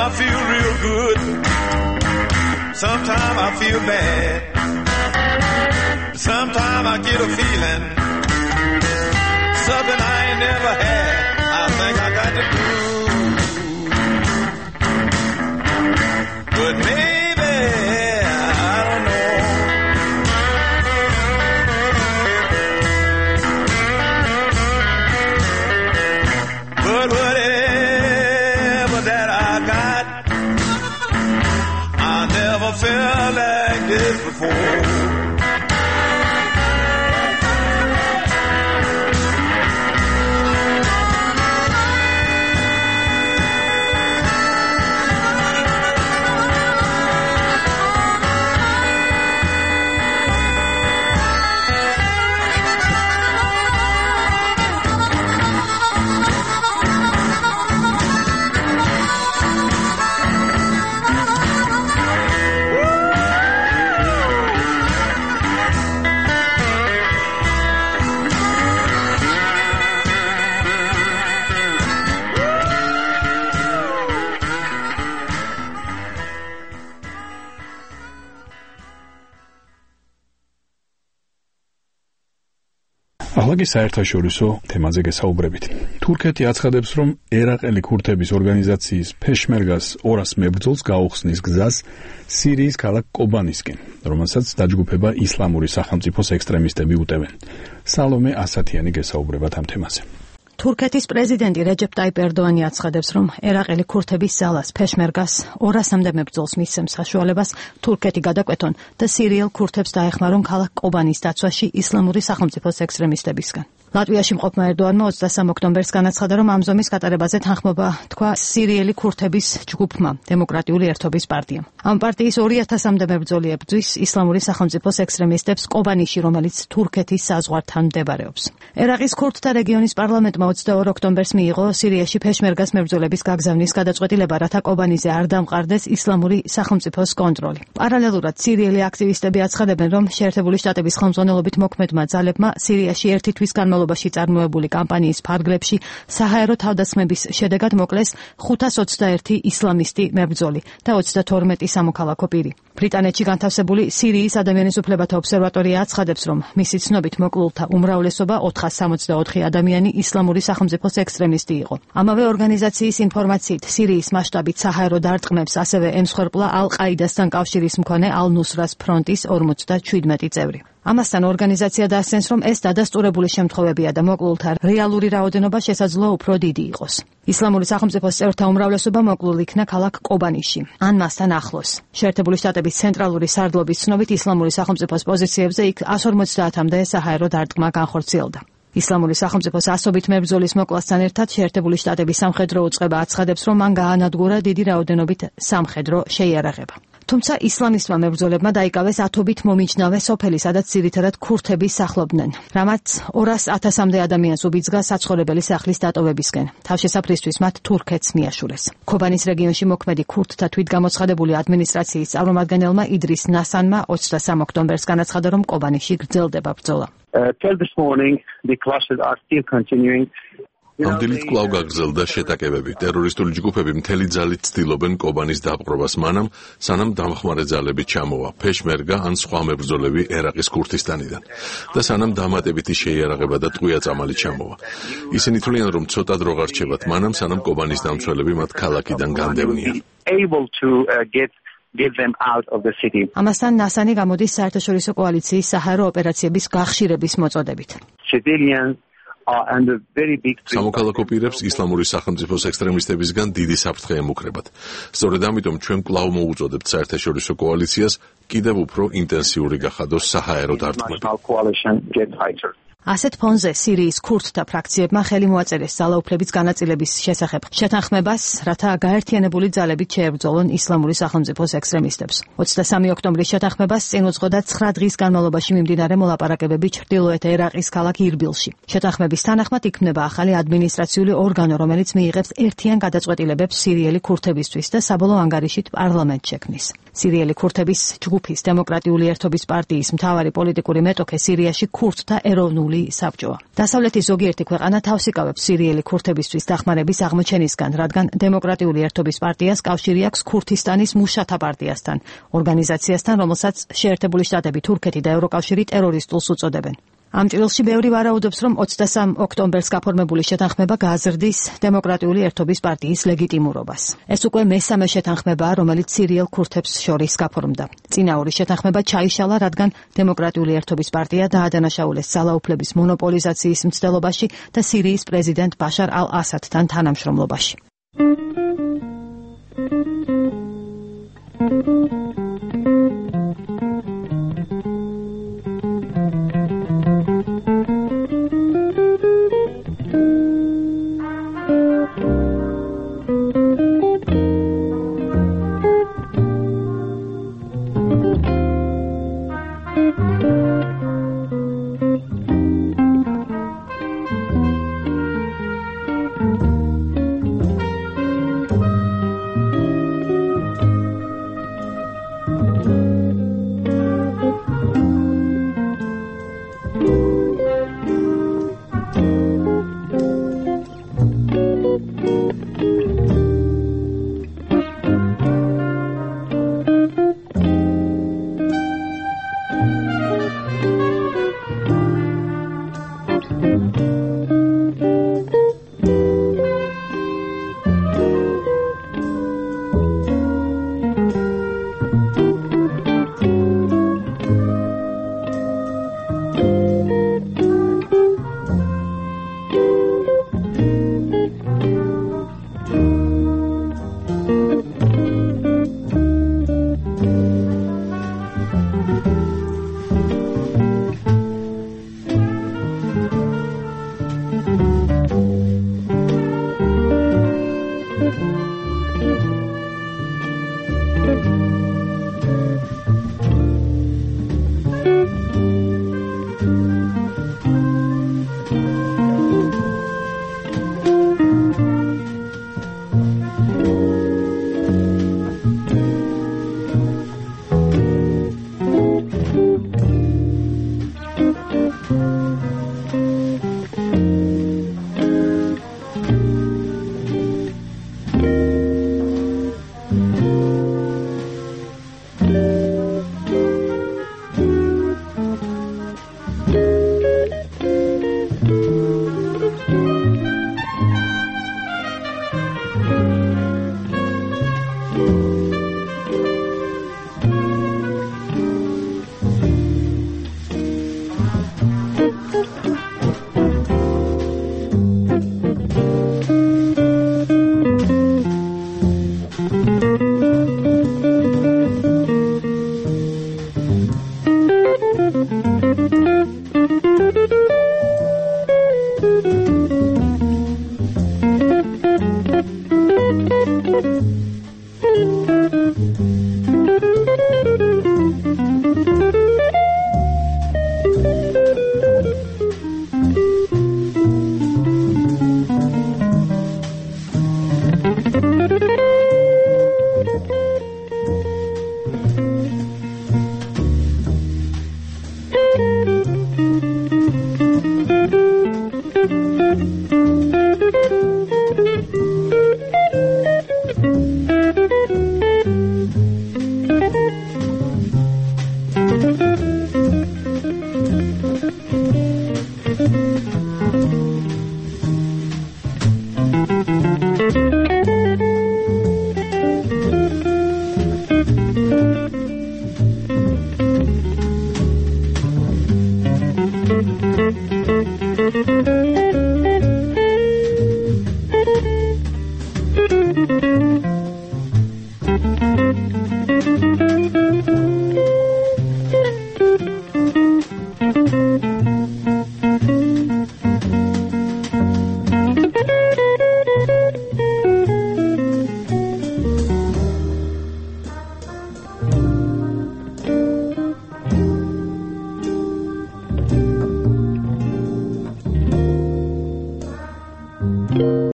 feel real good. Sometimes I feel bad. Sometimes I get a feeling something I ain't never had. I think I got to do. But maybe I don't know. But whatever that I got, I never felt like this before. ახლა კი საერთაშორისო თემაზე გესაუბრებით. თურქეთი აცხადებს, რომ ერაყელი ქურთების ორგანიზაციის ფეშმერგას ორას მებრძოლს გაუხსნის გზას სირიის ქალაქ კობანისკენ, რომელსაც დაჯგუფება ისლამური სახელმწიფოს ექსტრემისტები უტევენ. სალომე ასათიანი გესაუბრებათ ამ თემაზე. თურქეთის პრეზიდენტი რეჯეპ ტაიპ ერდოანი აცხადებს, რომ ერაყელი ქურთების ძალას ფეშმერგას ორასამდე მებრძოლს მისცემს საშუალებას თურქეთი გადაკვეთონ და სირიელ ქურთებს დაეხმარონ ქალაქ კობანის დაცვაში ისლამური სახელმწიფოს ექსტრემისტებისგან. ლატვიაში მყოფმა ერდოანმა ოცდასამ ოქტომბერს განაცხადა, რომ ამ ზომის გატარებაზე თანხმობა თქვა სირიელი ქურთების ჯგუფმა, დემოკრატიული ერთობის პარტიამ. ამ პარტიის ორი ათასამდე მებრძოლი ებრძვის ისლამური სახელმწიფოს ექსტრემისტებს კობანიში, რომელიც თურქეთის საზღვართან მდებარეობს. ერაყის ქურთთა რეგიონის პარლამენტმა ოცდაორ ოქტომბერს მიიღო სირიაში ფეშმერგას მებრძოლების გაგზავნის გადაწყვეტილება, რათა კობანიზე არ დამყარდეს ისლამური სახელმწიფოს კონტროლი. პარალელურად სირიელი აქტივისტები აცხადებენ, რომ შეერთებული შტატების ხელმძღვანელობით მოქმედმა ძალებმა სირიაში ერთი თვის განმავლობაში წარმოებული კამპანიის ფარგლებში საჰაერო თავდასხმების შედეგად მოკლეს ხუთას ოცდაერთი ისლამისტი მებრძოლი და ოცდათორმეტი სამოქალაქო პირი. ბრიტანეთში განთავსებული სირიის ადამიანის უფლებათა ობსერვატორია აცხადებს, რომ მისი ცნობით მოკლულთა უმრავლესობა ოთხას სამოცდაოთხი ადამიანი ისლამური სახელმწიფოს ექსტრემისტი იყო. ამავე ორგანიზაციის ინფორმაციით, სირიის მასშტაბით საჰაერო დარტყმებს ასევე ემსხვერპლა ალ-ყაიდასთან კავშირის მქონე ალ-ნუსრას ფრონტის ორმოცდაშვიდმეტი წევრი. ამასთან ორგანიზაცია დასცენს, რომ ეს დადასტურებული შემთხვევებია და მოკლულთა რეალური რაოდენობა შესაძლოა უფრო დიდი იყოს. ისლამური სახელმწიფოს წევრთა უმრავლესობა მოკლულ იქნა ქალაქ კობანიში, ან მასთან ახლოს. შეერთებული შტატების ცენტრალური სარდლობის ცნობით ისლამური სახელმწიფოს პოზიციებზე იქ εκατს ორმოცდაათამდე საჰაერო დარტყმა განხორციელდა. ისლამური სახელმწიფოს ასობით მებრძოლის მოკლასთან ერთად შეერთებული შტატების სამხედრო უწყება აცხადებს, რომ მან გაანადგურა დიდი რაოდენობით სამხედრო შეიარაღება. თუმცა ისლამისტმა მებრძოლებმა დაიკავეს ათობით მომიჯნავე სოფელი, სადაც ძირითადად ქურთები სახლობდნენ, რამაც ორას ათასამდე ადამიანს უბიძგა საცხოვრებელი სახლის დატოვებისკენ. თავშესაფრისთვის მათ თურქეთს მიაშურეს. კობანის რეგიონში მოქმედი ქურთთა თვითგამოცხადებული ადმინისტრაციის წარმომადგენელმა იდრის ნასანმა ოცდასამ ოქტომბერს განაცხადა, რომ კობანიში გრძელდება ბრძოლა. Uh, till this morning, the clashes are still continuing. ამ დილით კვლავ გაგრძელდა შეტაკებები. ტერორისტული ჯგუფები მთელი ძალით ცდილობენ კობანის დაპყრობას მანამ, სანამ დამხმარე ძალები ჩამოვა, ფეშმერგა ან სხვა მებრძოლები ერაყის ქურთისტანიდან და სანამ დამატებითი შეიარაღება და ტყვია-წამალი ჩამოვა. ისინი თვლიან, რომ ცოტა დრო გარჩევათ მანამ, სანამ კობანის დამცველები მათ ქალაქიდან განდევნიან. Able to uh, get get them out of the city. ამასთან ნასანი გამოდის საერთაშორისო კოალიციის საჰაერო ოპერაციების გახშირების მოწოდებით. Civilians სამოქალაქო პირებს ისლამური სახელმწიფოს ექსტრემისტებისგან დიდი საფრთხე ემუქრებათ. სწორედ ამიტომ ჩვენ კვლავ მოუწოდებთ საერთაშორისო კოალიციას კიდევ უფრო ინტენსიური გახადოს საჰაერო დარტყმები. ასეთ ფონზე სირიის ქურთთა ფრაქციებმა ხელი მოაწერეს ძალაუფლების განაწილების შესახებ შეთანხმებას, რათა გაერთიანებული ძალებით შეებრძოლონ ისლამური სახელმწიფოს ექსტრემისტებს. ოცდასამი ოქტომბრის შეთანხმებას წინ უძღოდა ცხრა დღის განმავლობაში მიმდინარე მოლაპარაკებები ჩრდილოეთ ერაყის ქალაქ ირბილში. შეთანხმების თანახმად იქმნება ახალი ადმინისტრაციული ორგანო, რომელიც მიიღებს ერთიან გადაწყვეტილებებს სირიელი ქურთებისთვის და საბოლოო ანგარიშით პარლამენტს შექმნის. სირიელი ქურთების ჯგუფის დემოკრატიული ერთობის პარტიის მთავარი პოლიტიკური მეტოქე სირიაში ქურთთა ეროვნული დემოკრატიული საბჭოა. დასავლეთის ზოგიერთი ქვეყანა თავს იკავებს სირიელი ქურთებისთვის დახმარების აღმოჩენისგან, რადგან დემოკრატიული ერთობის პარტიას კავშირი აქვს ქურთისტანის მუშათა პარტიასთან, ორგანიზაციასთან, რომელსაც შეერთებული შტატები, თურქეთი და ევროკავშირი ტერორისტულს უწოდებენ. ამ ჭრილში ბევრი ვარაუდობს, რომ ოცდასამ ოქტომბერს გაფორმებული შეთანხმება გააზრდის დემოკრატიული ერთობის პარტიის ლეგიტიმურობას. ეს უკვე მესამე შეთანხმებაა, რომელიც სირიელ ქურთებს შორის გაფორმდა. წინა ორი შეთანხმება ჩაიშალა, რადგან დემოკრატიული ერთობის პარტია დაადანაშაულეს ძალაუფლების მონოპოლიზაციის მცდელობაში და სირიის პრეზიდენტ ბაშარ ალ-ასადთან თანამშრომლობაში. Thank you.